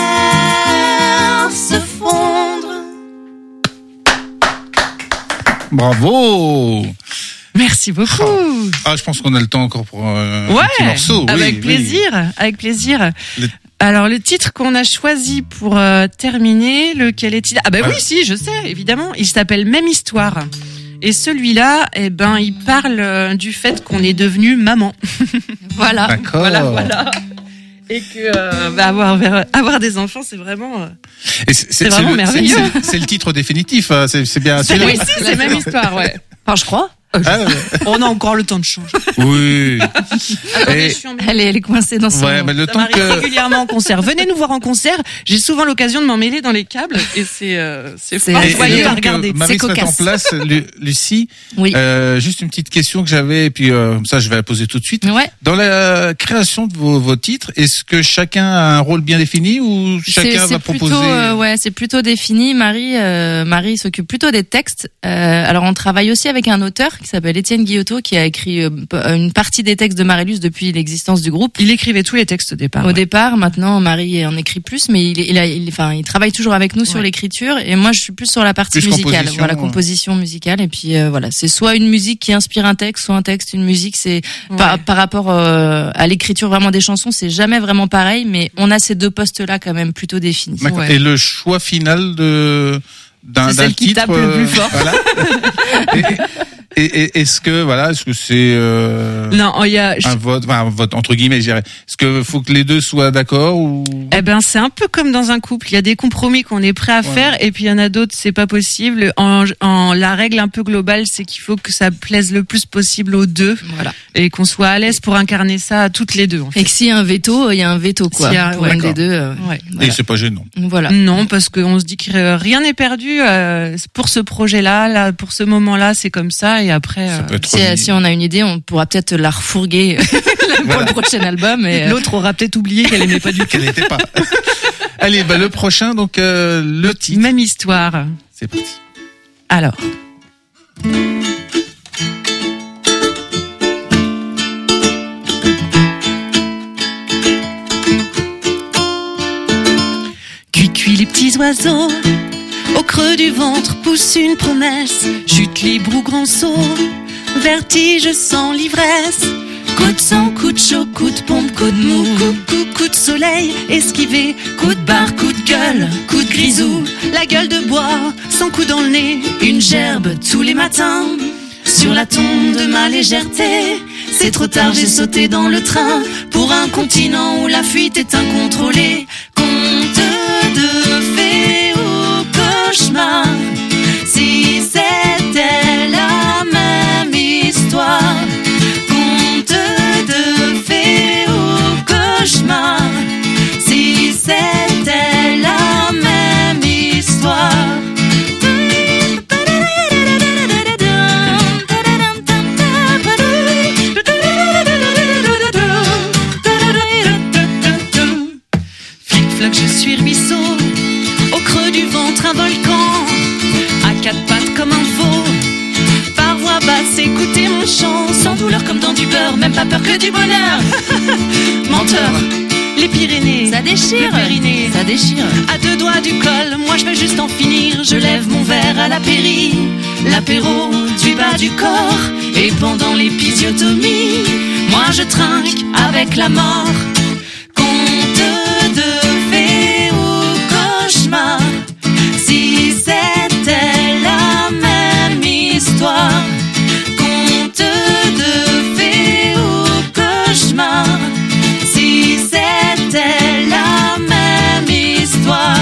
se fondre. Bravo! Merci beaucoup. Ah, je pense qu'on a le temps encore pour euh, ouais, un petit morceau. Avec oui, plaisir, oui. avec plaisir. Le... Alors le titre qu'on a choisi pour euh, terminer, lequel est-il? Ah bah ah. oui, si, je sais, évidemment. Il s'appelle Même Histoire. Et celui-là, eh ben, il parle euh, du fait qu'on est devenu maman. Voilà. D'accord. Voilà, voilà. Et que euh, bah, avoir avoir des enfants, c'est vraiment euh, Et c'est, c'est vraiment c'est le, merveilleux. C'est, c'est, c'est le titre définitif. Hein. C'est, c'est bien. C'est, oui, si, c'est Même Histoire, ouais. Enfin, je crois. Ah, ouais. On a encore le temps de changer. Oui. Attendez, Et... je suis en... Elle est, elle est coincée dans son... Ouais, mais le Ça temps m'arrive que... régulièrement en concert. Venez nous voir en concert. J'ai souvent l'occasion de m'emmêler dans les câbles et c'est euh, c'est, c'est fort joyeux à regarder. Marie se met en place, Lu- Lucie. Oui. Euh, juste une petite question que j'avais et puis euh, ça je vais la poser tout de suite. Ouais. Dans la création de vos, vos titres, est-ce que chacun a un rôle bien défini ou chacun c'est, va c'est proposer plutôt, euh, ouais, c'est plutôt défini. Marie, euh, Marie s'occupe plutôt des textes. Euh, alors on travaille aussi avec un auteur qui s'appelle Étienne Guillotot qui a écrit euh, une partie des textes de Marilus depuis l'existence du groupe. Il écrivait tous les textes au départ. Au ouais. départ, maintenant Marie en écrit plus, mais il, il a, il, enfin, il travaille toujours avec nous ouais. sur l'écriture et moi je suis plus sur la partie plus musicale, voilà, ouais. composition musicale et puis euh, voilà, c'est soit une musique qui inspire un texte, soit un texte une musique. C'est ouais. par, par rapport euh, à l'écriture vraiment des chansons, c'est jamais vraiment pareil, mais on a ces deux postes-là quand même plutôt définis. Ouais. Et le choix final de d'un, c'est d'un celle titre, qui tape euh, le plus fort. Voilà. et, Et, et est-ce que voilà, est-ce que c'est euh, non, il y a un vote, enfin un vote entre guillemets, je dirais. Est-ce que faut que les deux soient d'accord ou Eh ben, c'est un peu comme dans un couple. Il y a des compromis qu'on est prêt à ouais. faire, et puis il y en a d'autres, c'est pas possible. En, en la règle un peu globale, c'est qu'il faut que ça plaise le plus possible aux deux, voilà, et qu'on soit à l'aise pour incarner ça à toutes les deux. En fait. Et que s'il y a un veto, il y a un veto quoi. S'il y a, pour ouais, une des deux. Euh, ouais. Voilà. Et c'est pas gênant. Voilà. Non, parce qu'on se dit que rien n'est perdu euh, pour ce projet-là, là, pour ce moment-là, c'est comme ça. et après. Euh... Si, si on a une idée, on pourra peut-être la refourguer pour voilà. le prochain album. Et... L'autre aura peut-être oublié qu'elle aimait pas du tout. Qu'elle n'était pas. Allez, bah le prochain, donc euh, le titre. Même histoire. C'est parti. Alors. Cuit les petits oiseaux, au creux du ventre pousse une promesse. Chute libre ou grand saut, vertige sans l'ivresse. Coup de sang, coup de chaud, coup de pompe, coup de mou, coup, coup, coup de soleil esquivé. Coup de barre, coup de gueule, coup de grisou. La gueule de bois, sans coup dans le nez. Une gerbe tous les matins, sur la tombe de ma légèreté. C'est trop tard, j'ai sauté dans le train pour un continent où la fuite est incontrôlée. Conte de fées ou cauchemar, si c'était la même histoire. Conte de fées ou cauchemar, si c'était la même histoire. Je suis ruisseau, au creux du ventre un volcan, à quatre pattes comme un veau, par voix basse écoutez mon chant, sans douleur comme dans du beurre, même pas peur que du bonheur. Menteur, les Pyrénées, ça déchire, le Périnée, ça déchire. À deux doigts du col, moi je veux juste en finir. Je lève mon verre à l'apéri, l'apéro du bas du corps, et pendant l'épisiotomie, moi je trinque avec la mort. Conte de si c'était la même histoire. Conte de fées ou cauchemar, si c'était la même histoire.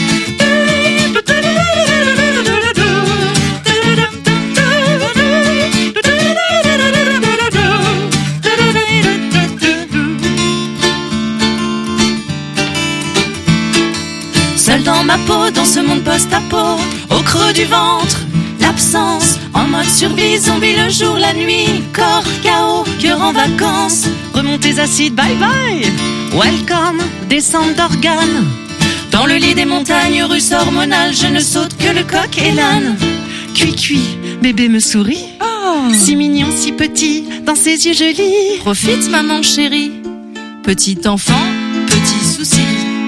Seul dans ma peau, dans ce monde post-apo, au creux du ventre, l'absence, en mode survie, zombie le jour, la nuit, corps, chaos, cœur en vacances, remontées acides, bye bye, welcome, descente d'organes, dans le lit des montagnes russes hormonales, je ne saute que le coq et l'âne, cuit cuit, bébé me sourit, oh. Si mignon, si petit, dans ses yeux je lis, profite maman chérie, petit enfant, petit souci.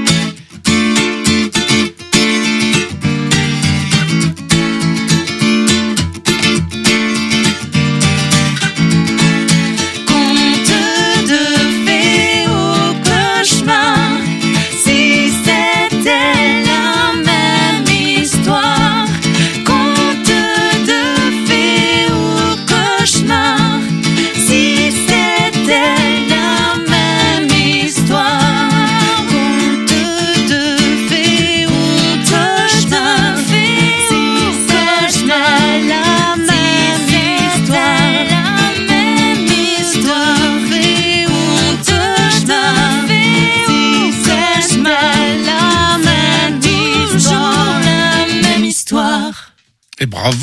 Et bravo!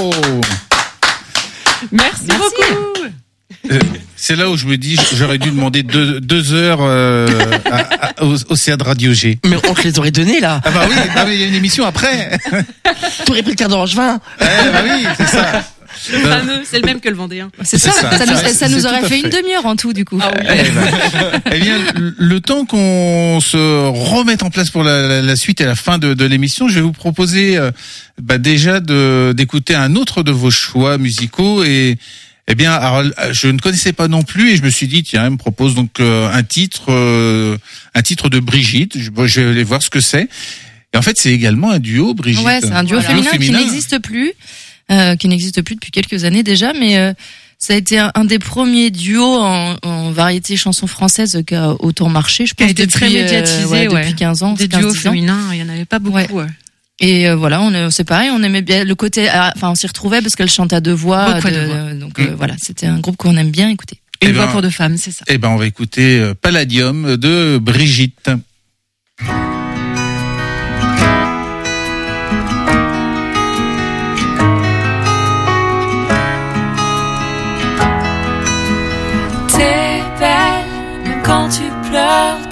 Merci, Merci. beaucoup! Euh, c'est là où je me dis, j'aurais dû demander deux, deux heures euh, à, à, au, au C A de Radio G. Mais on te les aurait donné là. Ah bah oui, ah mais il y a une émission après. T'aurais pris le quart d'Orangevin. Eh bah oui, c'est ça. Le fameux, c'est le même que le Vendéen. C'est ça, ça, ça, ça, nous, ça nous aurait fait, fait une demi-heure en tout du coup. Ah oui. Eh, ben, eh bien, le temps qu'on se remette en place pour la, la, la suite et la fin de, de l'émission, je vais vous proposer euh, bah, déjà de d'écouter un autre de vos choix musicaux et eh bien, alors, je ne connaissais pas non plus et je me suis dit tiens, elle me propose donc euh, un titre, euh, un titre de Brigitte. Je, je vais aller voir ce que c'est. Et en fait, c'est également un duo, Brigitte. Ouais, c'est un duo, voilà. féminin, féminin qui n'existe plus. Euh, qui n'existe plus depuis quelques années déjà, mais euh, ça a été un, un des premiers duos en, en variété chanson française qui a autant marché, je pense, depuis, très médiatisé, euh, ouais, ouais. depuis quinze ans. Des duos féminins, il y en avait pas beaucoup. Ouais. Ouais. Et euh, voilà, on c'est pareil, on aimait bien le côté, enfin on s'y retrouvait parce qu'elle chante à deux voix, de, de voix. donc euh, mmh. voilà, c'était un groupe qu'on aime bien écouter. Une voix pour deux femmes, c'est ça. Eh ben on va écouter Palladium de Brigitte.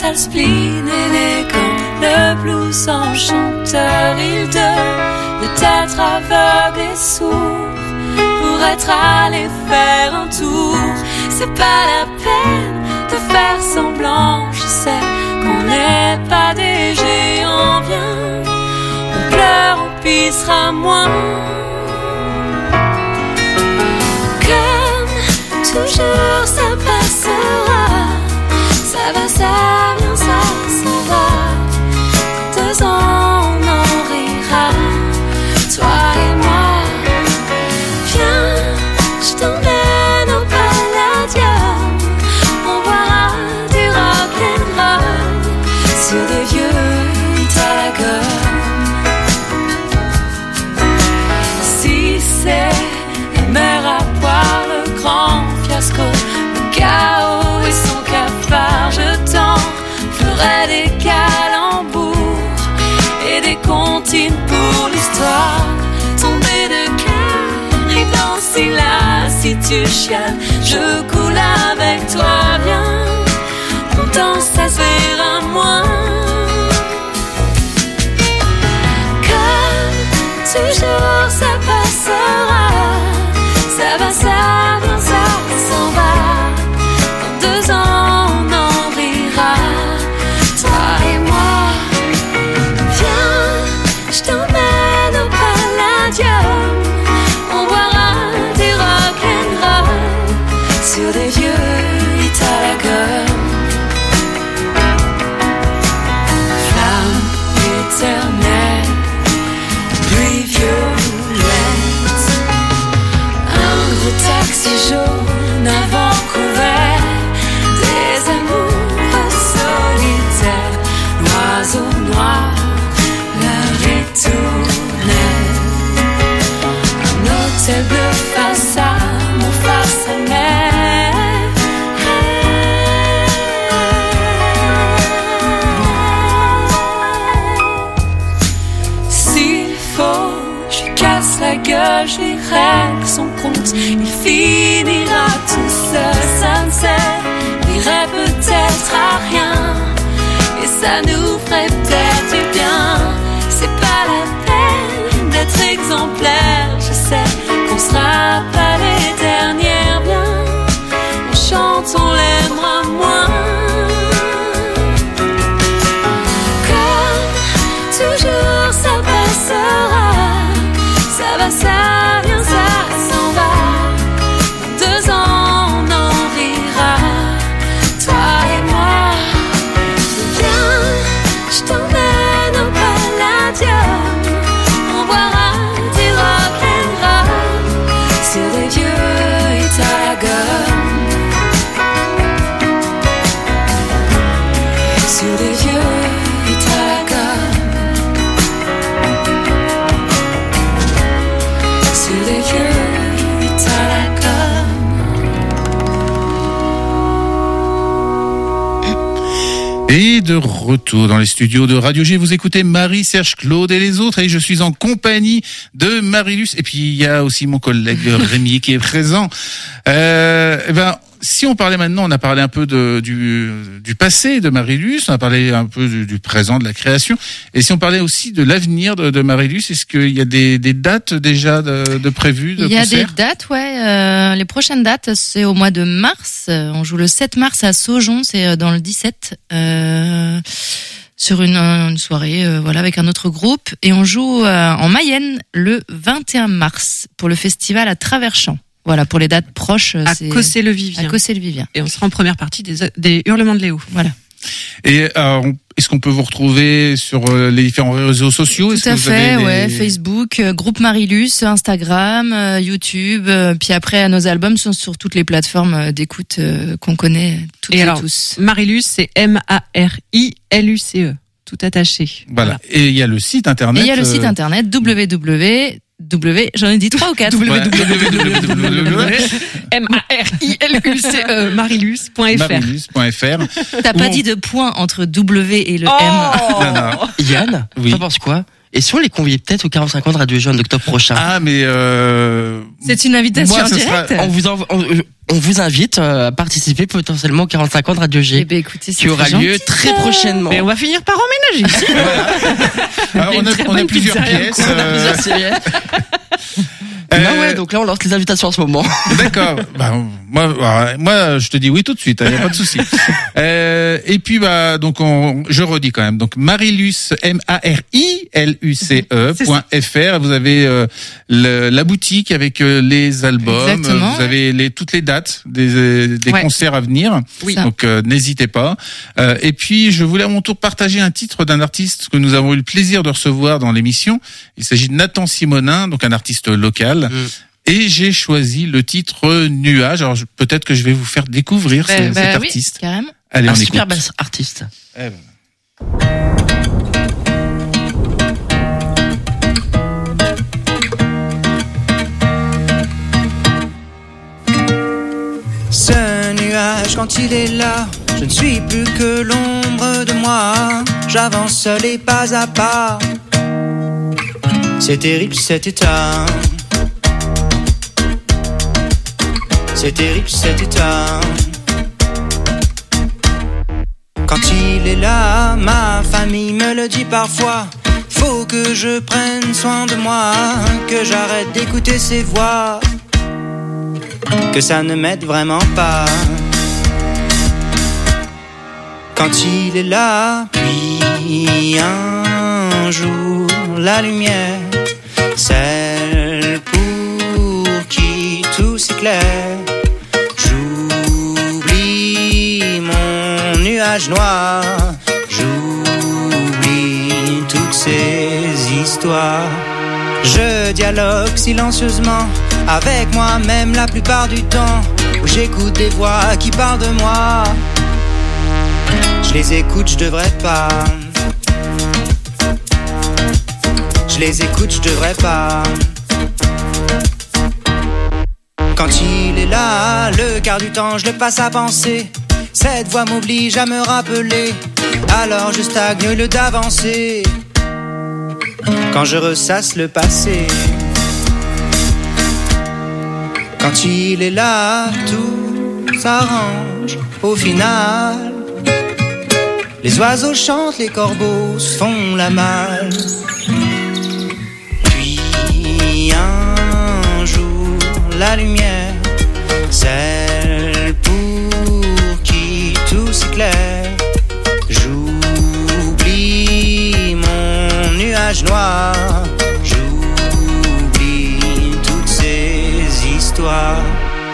t'as le spleen élégant, le blues enchanteur, il devait peut-être aveugle et sourd pour être allé faire un tour. C'est pas la peine de faire semblant, je sais qu'on n'est pas des géants, viens, on pleure, on pissera moins. Comme toujours ça passera, ça va, ça vient, ça s'en va. Deux ans on en rira, toi et moi. Viens, je t'emmène au Palladium, on boira du rock'n'roll sur des vieux Italagomes. Si c'est la mer à boire, le grand fiasco, le chaos et son cafard, je t'en ferai des calembours et des comptines pour l'histoire. Tomber de cœur et danser là, si tu chiales, je coule avec toi, viens, on danse, ça se verra moins. Comme toujours ça passera, ça va, ça vient, ça s'en va. Dans deux ans on en rira, toi et moi. Viens, je t'emmène au Palladium, on boira du rock'n'roll sur des vieux Italagomes. Flamme éternelle, pluie violette, un gros taxi jaune à Vancouver, des amours solitaires, l'oiseau noir, la ritournelle, un hôtel bleu face à mon face à mer. S'il faut, je lui casse la gueule, je lui règle son compte, il finira tout seul, ça ne servirait peut-être à rien, et ça nous ferait peut-être du bien. C'est pas la peine d'être exemplaire, je sais qu'on sera pas les dernières, bien, on chante, on l'aimera moins. Comme toujours ça passera, ça va, ça vient, ça s'en va. Deux ans on en rira, toi et moi. Viens, je t'emmène au Palladium, on boira du rock'n'roll sur des vieux Italagomes, sur des vieux Italagomes, sur des vieux Italagomes. Et de retour dans les studios de Radio G, vous écoutez Marie, Serge, Claude et les autres, et je suis en compagnie de Marie-Luce, et puis il y a aussi mon collègue Rémi qui est présent. Euh, eh ben, si on parlait maintenant, on a parlé un peu de, du, du passé de Marie-Luce, on a parlé un peu du, du présent, de la création, et si on parlait aussi de l'avenir de, de Marie-Luce, est-ce qu'il y a des, des dates déjà de, de prévues de Il y a concerts? des dates, ouais. Euh, les prochaines dates, c'est au mois de mars. On joue le sept mars à Saujon, c'est dans le dix-sept. Euh, sur une, une soirée, euh, voilà, avec un autre groupe. Et on joue euh, en Mayenne le vingt et un mars pour le festival à Travers-Champs. Voilà, pour les dates proches. À c'est Cossé-le-Vivien. À Cossé-le-Vivien. Et on sera en première partie des, des Hurlements de Léo. Voilà. Et alors, est-ce qu'on peut vous retrouver sur euh, les différents réseaux sociaux? Tout est-ce à que vous fait, avez des... ouais. Facebook, euh, groupe Marie-Luce, Instagram, euh, YouTube. Euh, puis après, nos albums sont sur toutes les plateformes euh, d'écoute euh, qu'on connaît toutes et, et alors, tous. Marie-Luce, c'est M A R I L U C E. Tout attaché. Voilà. voilà. Et il y a le site internet. Et il y a le site internet w w w. J'en ai dit trois ou quatre. w w w point m a r i l u c e mariluce point f r. mariluce point f r. T'as pas on... dit de point entre W et le oh M. Non, non. Yann, oui. T'en penses quoi? Et si on les conviait peut-être aux quarante-cinq ans de Radio G en octobre prochain? Ah, mais euh... c'est une invitation moi, en direct. Sera... On vous en... on... on vous invite à participer potentiellement aux quarante-cinq ans de Radio G. Eh ben, écoutez, c'est qui aura très lieu gentil. très prochainement. Mais on va finir par emménager ici. Ah, on a, on a plusieurs pièces. Euh... Euh... Bah ouais, donc là on lance les invitations en ce moment. D'accord. Bah, moi, moi, je te dis oui tout de suite. Il hein, y a pas de souci. Euh, et puis bah donc on, je redis quand même. Donc Mariluce M A R I L U C E point F R. Vous avez euh, le, la boutique avec euh, les albums. Exactement. Vous avez les toutes les dates des, des ouais. concerts à venir. Oui. Donc euh, n'hésitez pas. Euh, et puis je voulais à mon tour partager un titre d'un artiste que nous avons eu le plaisir de recevoir dans l'émission. Il s'agit de Nathan Simonin, donc un artiste local. Mmh. Et j'ai choisi le titre Nuage. Alors je, peut-être que je vais vous faire découvrir bah, ce, bah, cet oui, artiste. Carrément. Allez, un on super écoute. bel artiste. Eh ben. Ce nuage quand il est là, je ne suis plus que l'ombre de moi. J'avance seul et pas à pas. C'est terrible cet état. C'est terrible cet état. Quand il est là, ma famille me le dit parfois. Faut que je prenne soin de moi, que j'arrête d'écouter ses voix, que ça ne m'aide vraiment pas. Quand il est là, puis un jour la lumière, celle pour qui tout s'éclaire. J'oublie mon nuage noir, j'oublie toutes ces histoires. Je dialogue silencieusement avec moi-même la plupart du temps, où j'écoute des voix qui parlent de moi. Je les écoute, je devrais pas. Je les écoute, je devrais pas. Quand il est là, le quart du temps, je le passe à penser. Cette voix m'oblige à me rappeler, alors je stagne au lieu d'avancer. Quand je ressasse le passé, quand il est là, tout s'arrange au final. Les oiseaux chantent, les corbeaux se font la malle. Puis un jour, la lumière, celle pour qui tout s'éclaire. J'oublie mon nuage noir, j'oublie toutes ces histoires.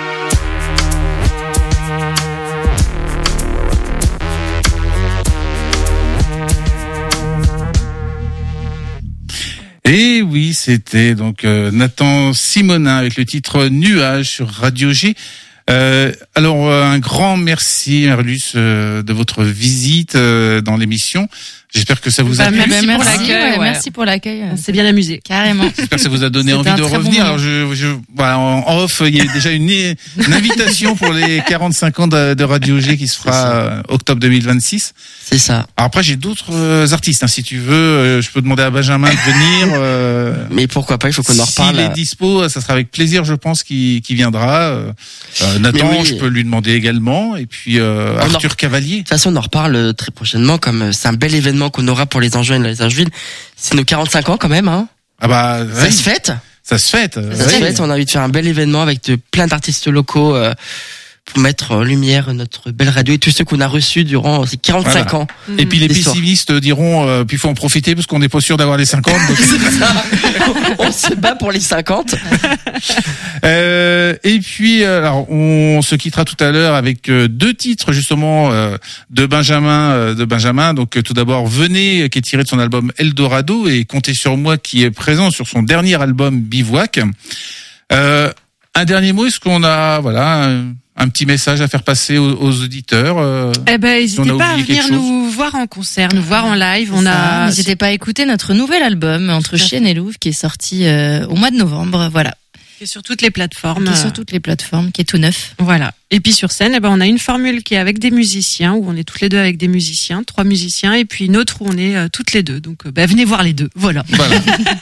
Et oui, c'était donc euh, Nathan Simonin avec le titre Nuage sur Radio G. Euh, alors euh, un grand merci Mariluce euh, de votre visite euh, dans l'émission. J'espère que ça vous a bah, plu. Merci, merci pour l'accueil. ouais, Ouais. Merci pour l'accueil. On s'est bien amusé. Carrément. J'espère que ça vous a donné C'était envie un de très bon revenir. moment. Alors je, je, voilà, en off, il y a déjà une, une invitation pour les quarante-cinq ans de, de Radio G qui se fera euh, octobre deux mille vingt-six. C'est ça. Alors après, j'ai d'autres euh, artistes. Hein, si tu veux, euh, je peux demander à Benjamin de venir. Euh, Mais pourquoi pas, il faut qu'on en reparle. S'il est dispo, ça sera avec plaisir, je pense, qu'il qu'il viendra. Euh, Nathan, oui. je peux lui demander également. Et puis euh, On Arthur en... Cavalier. De toute façon, on en reparle très prochainement, comme c'est un bel événement qu'on aura pour les Angevines et les Angevines. C'est nos quarante-cinq ans quand même, hein. Ah bah, Ça oui, se fête. ça se fête. Ça ouais. se fête. On a envie de faire un bel événement avec de, plein d'artistes locaux euh, pour mettre en lumière notre belle radio et tous ceux qu'on a reçus durant ces quarante-cinq Voilà. ans. Et puis les L'histoire. pessimistes diront, euh, puis il faut en profiter parce qu'on n'est pas sûr d'avoir les cinquante. Donc... C'est ça. On se bat pour les cinquante. Euh, et puis, euh, alors, on se quittera tout à l'heure avec euh, deux titres justement euh, de Benjamin, euh, de Benjamin. Donc, euh, tout d'abord, Venez, qui est tiré de son album Eldorado, et Comptez sur moi, qui est présent sur son dernier album Bivouac. Euh, un dernier mot, est-ce qu'on a, voilà, un, un petit message à faire passer aux, aux auditeurs euh, Eh ben, si on n'hésitez a pas à oublié venir quelque chose. nous voir en concert, nous voir en live. On Ça, a. N'hésitez pas à écouter notre nouvel album Entre Chienne et Louve qui est sorti euh, au mois de novembre. Voilà. Qui est sur toutes les plateformes. Qui est sur toutes les plateformes, qui est tout neuf. Voilà. Et puis sur scène, eh ben, on a une formule qui est avec des musiciens, où on est toutes les deux avec des musiciens, trois musiciens, et puis une autre où on est euh, toutes les deux. Donc, euh, bah, venez voir les deux. Voilà. Voilà.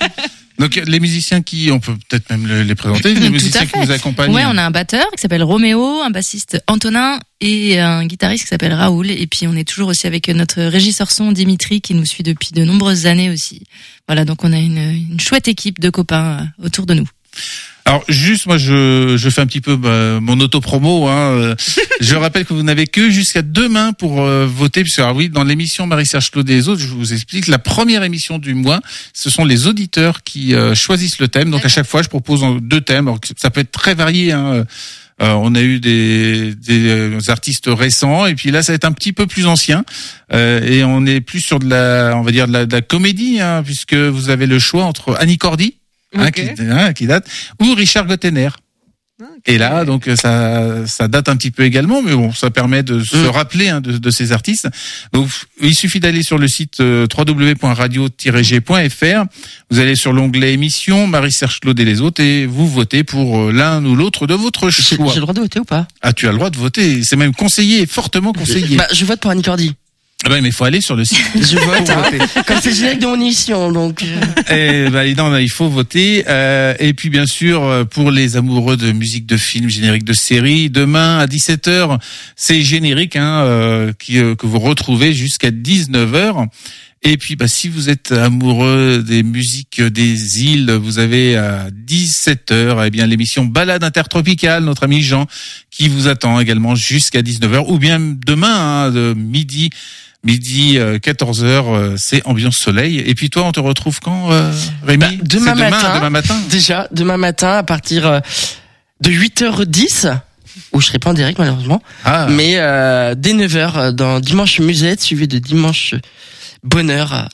Donc les musiciens qui, on peut peut-être même les présenter, les musiciens qui vous accompagnent. Ouais, on a un batteur qui s'appelle Roméo, un bassiste Antonin et un guitariste qui s'appelle Raoul. Et puis on est toujours aussi avec notre régisseur son Dimitri qui nous suit depuis de nombreuses années aussi. Voilà, donc on a une, une chouette équipe de copains autour de nous. Alors juste, moi je, je fais un petit peu bah, mon auto-promo. Hein. Je rappelle que vous n'avez que jusqu'à demain pour euh, voter, puisque alors oui, dans l'émission Marie-Serge Claude et les autres, je vous explique, la première émission du mois, ce sont les auditeurs qui euh, choisissent le thème. Donc à chaque fois, je propose deux thèmes. Alors, ça peut être très varié. Hein. Euh, on a eu des, des euh, artistes récents, et puis là, ça va être un petit peu plus ancien. Euh, et on est plus sur de la, on va dire de la, de la comédie, hein, puisque vous avez le choix entre Annie Cordy. Hein, okay. qui, hein, qui date, ou Richard Gottener. Okay. Et là, donc ça, ça date un petit peu également, mais bon, ça permet de se mmh. rappeler hein, de, de ces artistes. Donc, il suffit d'aller sur le site euh, w w w point radio tiret g point f r. Vous allez sur l'onglet émission, Marie-Serge Claude et les autres, et vous votez pour euh, l'un ou l'autre de votre choix. J'ai, j'ai le droit de voter ou pas? Ah, tu as le droit de voter. C'est même conseillé, fortement conseillé. Bah, je vote pour Annie Cordy. Ah ben, mais il faut aller sur le site. Je vote, hein. Comme c'est le générique de mon émission, donc. Eh ben, non, il faut voter. Euh, et puis, bien sûr, pour les amoureux de musique de film, générique de série, demain à dix-sept heures, c'est générique, hein, euh, qui, euh, que vous retrouvez jusqu'à dix-neuf heures. Et puis, bah, si vous êtes amoureux des musiques des îles, vous avez à dix-sept heures, eh bien, l'émission Balade intertropicale, notre ami Jean, qui vous attend également jusqu'à dix-neuf heures, ou bien demain, hein, de midi, Midi, euh, quatorze heures, euh, c'est Ambiance Soleil. Et puis toi, on te retrouve quand, euh, Rémi? Bah, demain, demain, matin, demain matin. Déjà, demain matin, à partir euh, de huit heures dix, où je serai pas en direct malheureusement, ah. mais euh, dès neuf heures, dans Dimanche Musette, suivi de Dimanche Bonheur.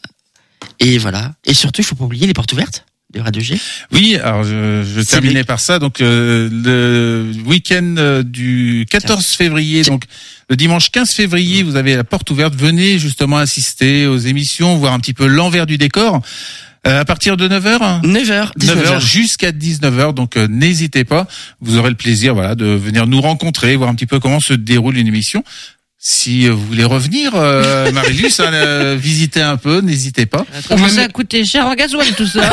Et voilà. Et surtout, il faut pas oublier les portes ouvertes de Radio G. Oui, alors je, je terminais bien. par ça. Donc euh, le week-end euh, du quatorze février, donc le dimanche quinze février, vous avez la porte ouverte. Venez justement assister aux émissions, voir un petit peu l'envers du décor. Euh, à partir de neuf heures neuf heures neuf heures jusqu'à dix-neuf heures, donc euh, n'hésitez pas. Vous aurez le plaisir, voilà, de venir nous rencontrer, voir un petit peu comment se déroule une émission. Si vous voulez revenir, euh, Marie-Luce, hein, euh, visiter un peu, n'hésitez pas. Ça commence à coûter cher en gasoil tout ça.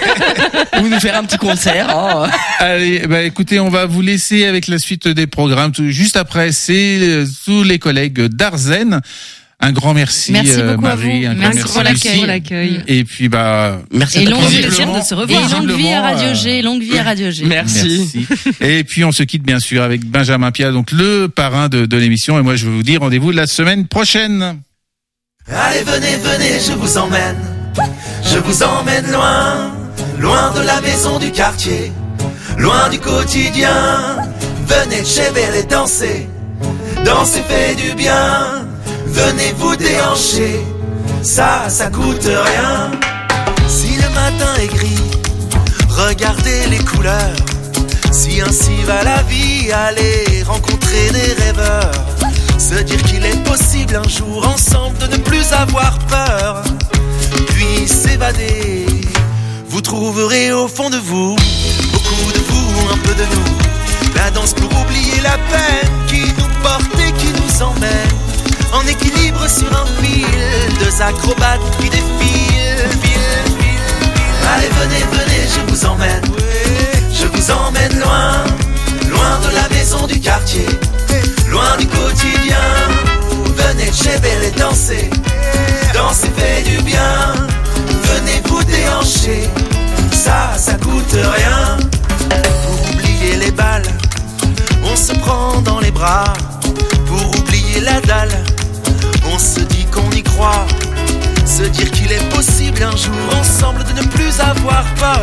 Ou nous faire un petit concert. Hein. Allez, bah écoutez, on va vous laisser avec la suite des programmes. Tout, juste après, c'est euh, tous les collègues d'Arzen. Un grand merci, merci euh, beaucoup Marie. À vous. Un merci, grand pour merci l'accueil. Et puis bah merci. Et longue vie, de se revoir. Et longue vie à Radio G, longue vie à Radio G. Merci. merci. Et puis on se quitte bien sûr avec Benjamin Pia, donc le parrain de, de l'émission. Et moi je vais vous dire rendez-vous la semaine prochaine. Allez venez, venez, je vous emmène. Je vous emmène loin, loin de la maison du quartier, loin du quotidien. Venez chez Belle et danser, danser fait du bien. Venez vous déhancher, ça, ça coûte rien. Si le matin est gris, regardez les couleurs. Si ainsi va la vie, allez rencontrer des rêveurs. Se dire qu'il est possible un jour ensemble de ne plus avoir peur. Puis s'évader, vous trouverez au fond de vous beaucoup de vous, un peu de nous. La danse pour oublier la peine qui nous porte et qui nous emmène en équilibre sur un fil, deux acrobates qui défilent, fil, fil, fil. Allez venez, venez, je vous emmène, je vous emmène loin, loin de la maison du quartier, loin du quotidien. Venez chez Belle et danser, danser fait du bien. Venez vous déhancher, ça, ça coûte rien. Pour oublier les balles, on se prend dans les bras. Pour oublier la dalle, on se dit qu'on y croit. Se dire qu'il est possible un jour ensemble de ne plus avoir peur.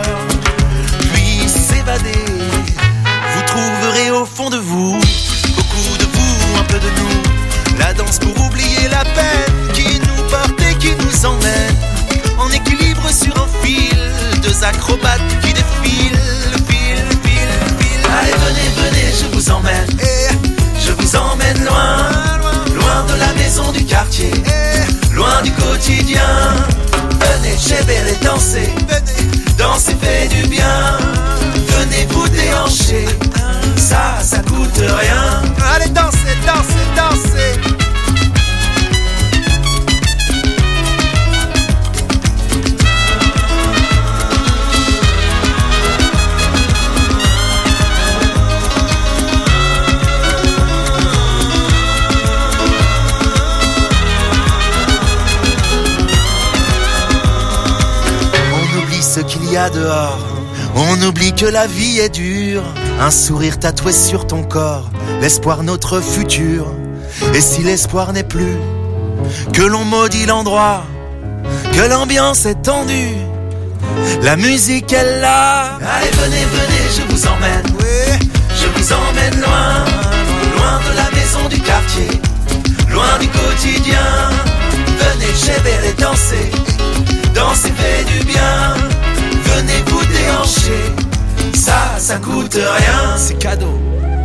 Puis s'évader, vous trouverez au fond de vous beaucoup de vous, un peu de nous. La danse pour oublier la peine qui nous porte et qui nous emmène en équilibre sur un fil, deux acrobates qui défilent, fil, fil, fil. Allez venez, venez, je vous emmène, je vous emmène loin, loin de la maison du quartier, loin du quotidien. Venez chez Belle et danser, danser fait du bien. Venez vous déhancher. Allez danser, danser, danser. Ce qu'il y a dehors, on oublie que la vie est dure. Un sourire tatoué sur ton corps, l'espoir notre futur. Et si l'espoir n'est plus, que l'on maudit l'endroit, que l'ambiance est tendue, la musique est là. Allez venez, venez, je vous emmène, oui, je vous emmène loin, loin de la maison du quartier, loin du quotidien. Venez chez Belle et danser, danser fait du bien. Venez vous déhancher, ça, ça coûte rien, c'est cadeau.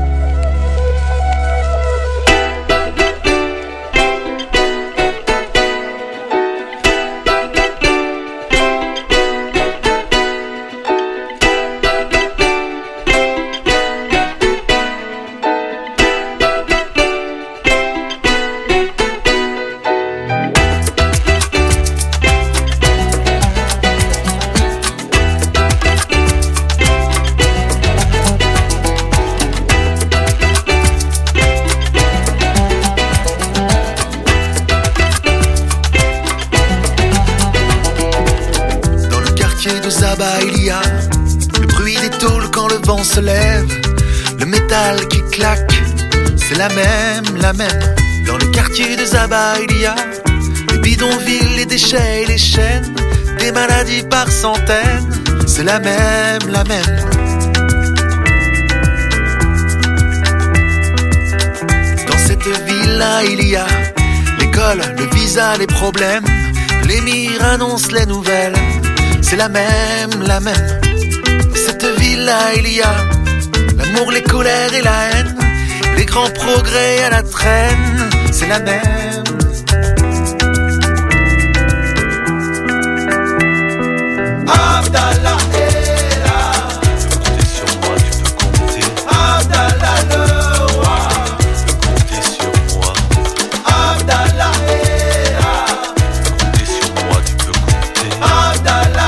Il y a le bruit des tôles quand le vent se lève, le métal qui claque, c'est la même, la même. Dans le quartier de Zaba, il y a les bidonvilles, les déchets et les chaînes, des maladies par centaines, c'est la même, la même. Dans cette ville-là, il y a l'école, le visa, les problèmes, l'émir annonce les nouvelles. C'est la même, la même. Dans cette ville-là, il y a l'amour, les colères et la haine, les grands progrès à la traîne. C'est la même. Abdallah est là. Tu peux compter sur moi, tu peux compter. Abdallah le roi. Tu peux compter sur moi. Abdallah est là. Tu peux compter sur moi, tu peux compter. Abdallah.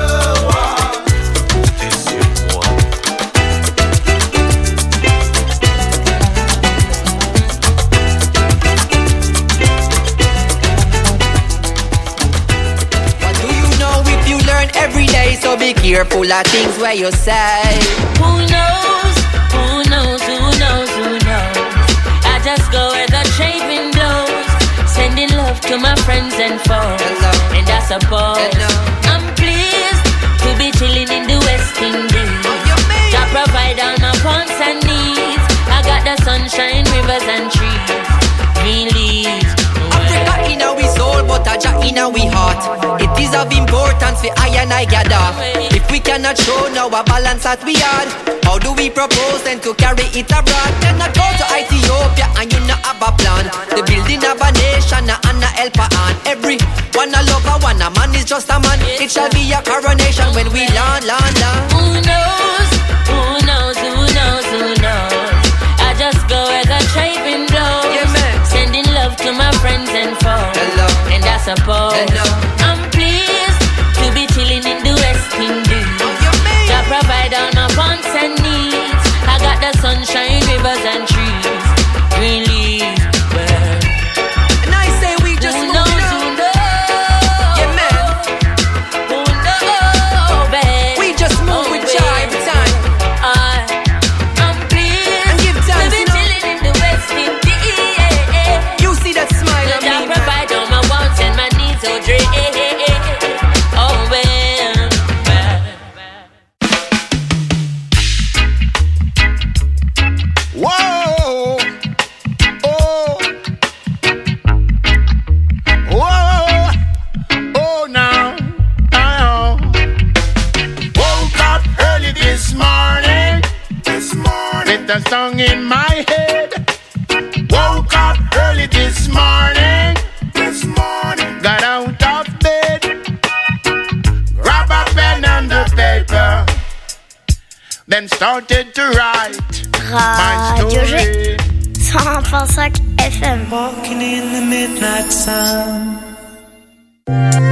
So be careful of things where you say. Who knows, who knows, who knows, who knows. I just go where the shaving blows, sending love to my friends and foes. Hello. And I suppose Hello. I'm pleased to be chilling in the West Indies. Oh, I provide all my wants and needs. I got the sunshine, rivers and trees, green leaves. Africa in our soul, but a Jah in our heart. It is of importance for I and I gather. If we cannot show now a balance that we had, how do we propose then to carry it abroad? Cannot go to Ethiopia and you not have a plan. The building of a nation and a helper on. Every one a lover, one a man is just a man. It shall be a coronation when we land, land, land. Who knows, who knows, who knows, who knows. I just go where the shaving blows, yeah, man. Sending love to my friends and foes. Hello. And I suppose Hello. I'm pleased to be chilling in the West Indies. I provide all my wants and needs. I got the sunshine, rivers and trees, green leaves. Well, and I say we just who move knows, it who knows? Yeah, man. Who knows, babe? We just move oh, with joy every time. I, I'm pleased and give to be you know? chilling in the West Indies. You see that smile on me, I provide all my wants and my needs, oh, dream. Oh, well. Whoa, oh, whoa, oh now, now. Woke up early this morning, this morning, with a song in my head. Woke up early this morning, this morning, got out of bed, grab a pen and a paper, then started to write. Radio G cent un virgule cinq F M. Walking in the midnight sun.